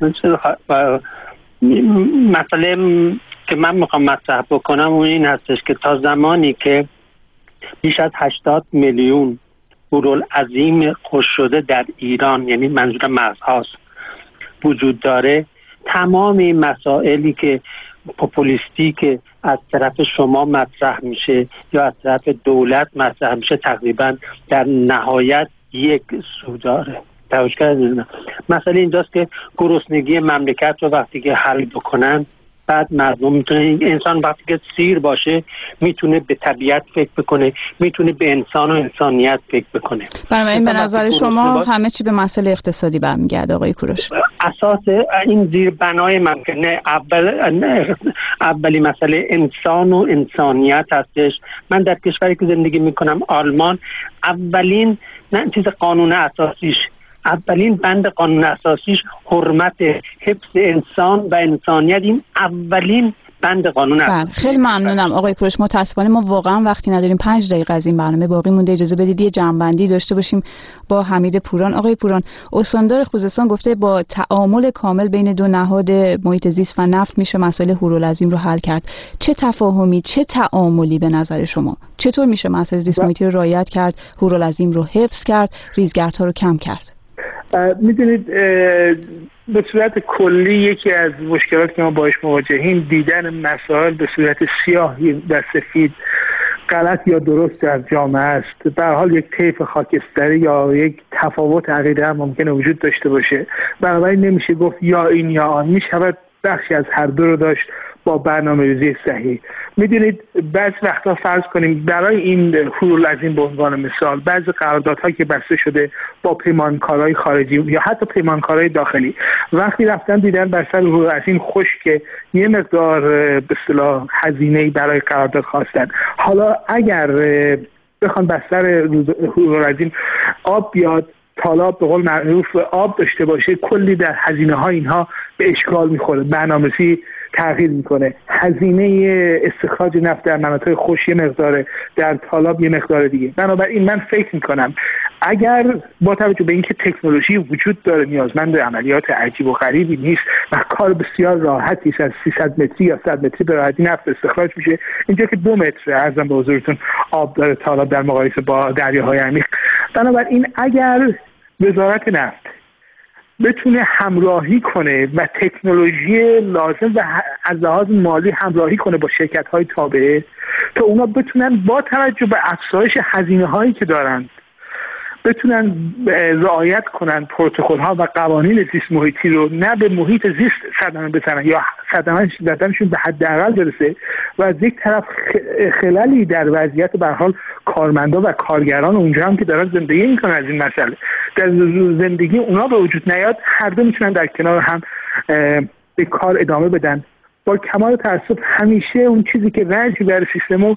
مسئله که من میخوام مطرح بکنم اون این هستش که تا زمانی که بیش از 80 میلیون هورالعظیم خشک شده در ایران، یعنی منظور مرزهاست، وجود داره، تمام این مسائلی که پوپولیستی که از طرف شما مطرح میشه یا از طرف دولت مطرح میشه تقریبا در نهایت یک سو داره. مسئله اینجاست که گرسنگی مملکت رو وقتی که حل بکنن، بعد مردم میتونه، انسان وقتی که سیر باشه میتونه به طبیعت فکر بکنه، میتونه به انسان و انسانیت فکر بکنه. بنابراین به نظر شما همه چی به مسئله اقتصادی برمیگرده آقای کوروش؟ اساس این زیر بنای ممکنه اولی مسئله انسان و انسانیت هستش. من در کشوری که زندگی میکنم آلمان، اولین چیز قانون اساسیش، اولین بند قانون اساسیش حرمت، حفظ انسان و انسانیت، این اولین بند قانون اساسی. خیلی ممنونم آقای کوروش. متاسفانه ما واقعا وقتی نداریم، 5 دقیقه از این برنامه باقی مونده. اجازه بدید یه جمع‌بندی داشته باشیم با حمید پوران. آقای پوران، استاندار خوزستان گفته با تعامل کامل بین دو نهاد محیط زیست و نفت میشه مسائل هورالعظیم رو حل کرد. چه تفاهمی، چه تعاملی به نظر شما؟ چطور میشه مسائل زیست محیطی رو رعایت کرد، هورالعظیم رو حفظ کرد، ریزگردها رو کم کرد؟ میدونید به صورت کلی یکی از مشکلات که ما باهاش مواجهیم دیدن مسائل به صورت سیاه و سفید، غلط یا درست در جامعه است. به هر حال یک طیف خاکستری یا یک تفاوت عقیده هم ممکنه وجود داشته باشه، بنابراین نمیشه گفت یا این یا آن، میشود بخشی از هر دو رو داشت با برنامه‌ریزی صحیح. میدونید بعضی وقتا فرض کنیم برای این هورالعظیم به عنوان مثال، بعضی قراردادها که بسته شده با پیمانکارهای خارجی یا حتی پیمانکارهای داخلی، وقتی رفتن دیدن بر سر هورالعظیم خشک یه مقدار به اصطلاح هزینه‌ای برای قرارداد خواستن. حالا اگر بخوان بر سر هورالعظیم آب بیاد، تالاب به قول معروف آب داشته باشه، کلی در هزینه‌های اینها به اشکال میخوره، برنامه‌ریزی تغییر میکنه، هزینه استخراج نفت در مناطق خشک یه مقداره، در تالاب یه مقدار دیگه. بنابراین من فکر میکنم اگر با توجه به اینکه تکنولوژی وجود داره، نیازمند عملیات عجیب و غریبی نیست و کار بسیار راحتی است، از 300 متری یا 100 متری به راحتی نفت استخراج میشه. اینجا که 2 متر عرضم به حضورتون آب داره تالاب در مقایسه با دریاهای عمیق. بنابراین اگر وزارت نفت بتونه همراهی کنه و تکنولوژی لازم و از لحاظ مالی همراهی کنه با شرکت‌های تابعه تا اونا بتونن با توجه به افزایش هزینه‌هایی که دارن بتونن رعایت کنن پروتکل‌ها و قوانین زیست محیطی رو، نه به محیط زیست صدمه بزنن یا صدمه زدنشون به حداقل برسه و از یک طرف خللی در وضعیت به هر حال کارمندا و کارگران اونجا هم که دارن زندگی میکنن از این مسئله در زندگی اونا به وجود نیاد، هر دو میتونن در کنار هم به کار ادامه بدن. با کمال تأسف همیشه اون چیزی که رنج بر سیستمو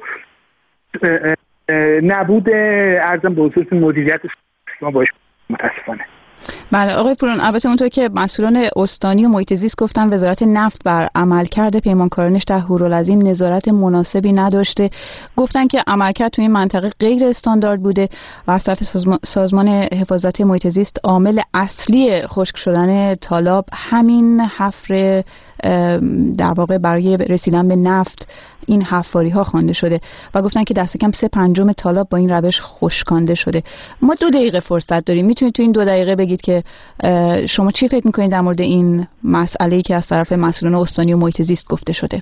نبود ارزم به حضورتون مدیریت سیستم باشه متاسفانه. بله آقای پوران، البته اونطور که مسئولان استانی و محیط زیست گفتن وزارت نفت بر عملکرد پیمانکارانش در هورالعظیم نظارت مناسبی نداشته. گفتن که عملکرد توی این منطقه غیر استاندارد بوده و از طرف سازمان حفاظت محیط زیست عامل اصلی خشک شدن تالاب همین حفر در واقع برای رسیدن به نفت این حفاری ها خوانده شده و گفتن که دست کم 3/5 تالاب با این روش خشکانده شده. ما 2 دقیقه فرصت داریم، میتونید تو این 2 دقیقه بگید که شما چی فکر میکنید در مورد این مسئله‌ای که از طرف مسئولان استانی و محیط زیست گفته شده؟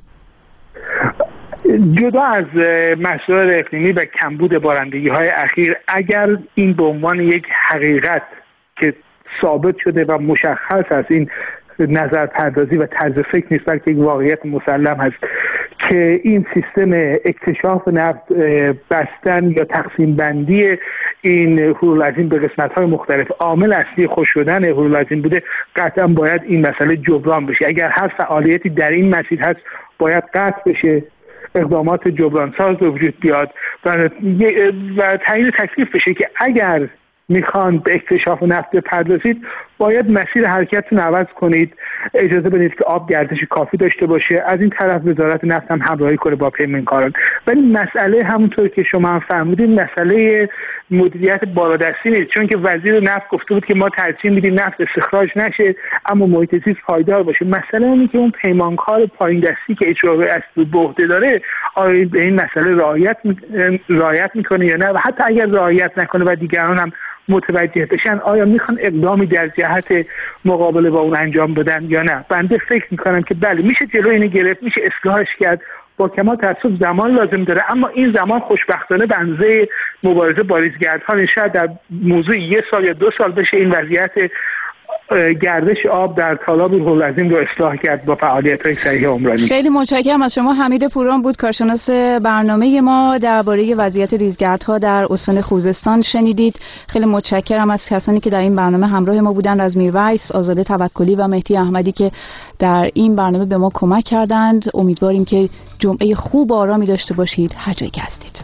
جدا از مسائل اقلیمی و کمبود بارندگی های اخیر، اگر این به عنوان یک حقیقت که ثابت شده و مشخص است، این نظر پردازی و طرز فکر نیست بلکه یک واقعیت مسلم هست که این سیستم اکتشاف نفت بستن یا تقسیم بندی این حورالعظیم به قسمت‌های مختلف عامل اصلی خشک شدن حورالعظیم بوده، قطعا باید این مسئله جبران بشه. اگر هر فعالیتی در این مسیر هست باید قطع بشه، اقدامات جبرانساز به وجود بیاد و تعیین تکلیف بشه که اگر میخوان به اکتشاف نفت بپردازید باید مسیر حرکتتون عوض کنید، اجازه بدید که آب گردش کافی داشته باشه، از این طرف وزارت نفت هم همراهی کنه با پیمانکاران. ولی مسئله همونطور که شما هم فهمیدین مسئله مدیریت بالادستی نیست، چون که وزیر نفت گفته بود که ما ترجیح میدیم نفت استخراج نشه اما محیط زیست پایدار باشه. مسئله اینه که اون پیمانکار پایین دستی که اجرای اصلی به عهده داره آیا به این مسئله رعایت میکنه یا نه، و حتی اگر رعایت نکنه و دیگران هم متوجه بشن آیا میخوان اقدامی در جهت مقابله با اون انجام بدن یا نه. بنده فکر میکنم که بله میشه جلوی اینو گرفت، میشه اصلاحش کرد، با کمال تأسف زمان لازم داره، اما این زمان خوشبختانه به اندازه مبارزه با ریزگردها شاید در موضوع 1 سال یا 2 سال بشه این وضعیت گردش آب در تالاب حورالعظیم رو اصلاح کرد با فعالیت‌های صحیح عمرانی. خیلی متشکرم از شما. حمید پوران بود، کارشناس برنامه ما درباره وضعیت ریزگردها در استان خوزستان شنیدید. خیلی متشکرم از کسانی که در این برنامه همراه ما بودند، از میرویس، آزاده توکلی و مهدی احمدی که در این برنامه به ما کمک کردند. امیدواریم که جمعه خوب و آرامی داشته باشید هر جایی که هستید.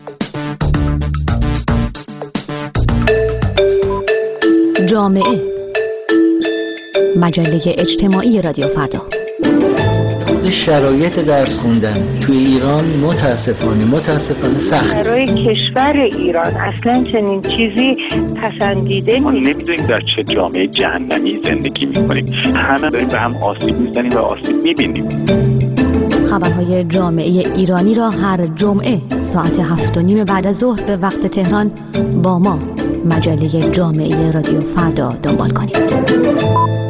جامعه، مجله اجتماعی رادیو فردا. شرایط درس خوندن توی ایران متاسفانه سخت. برای کشور ایران اصلا چنین چیزی پسندیده نیست. ما نمیدونیم در چه جامعه جهنمی زندگی میکنیم. همه داریم به هم آسیب میزنیم و آسیب میبینیم. خبرهای جامعه ایرانی را هر جمعه ساعت 7:30 بعد از ظهر به وقت تهران با ما مجله جامعه رادیو فردا دنبال کنید.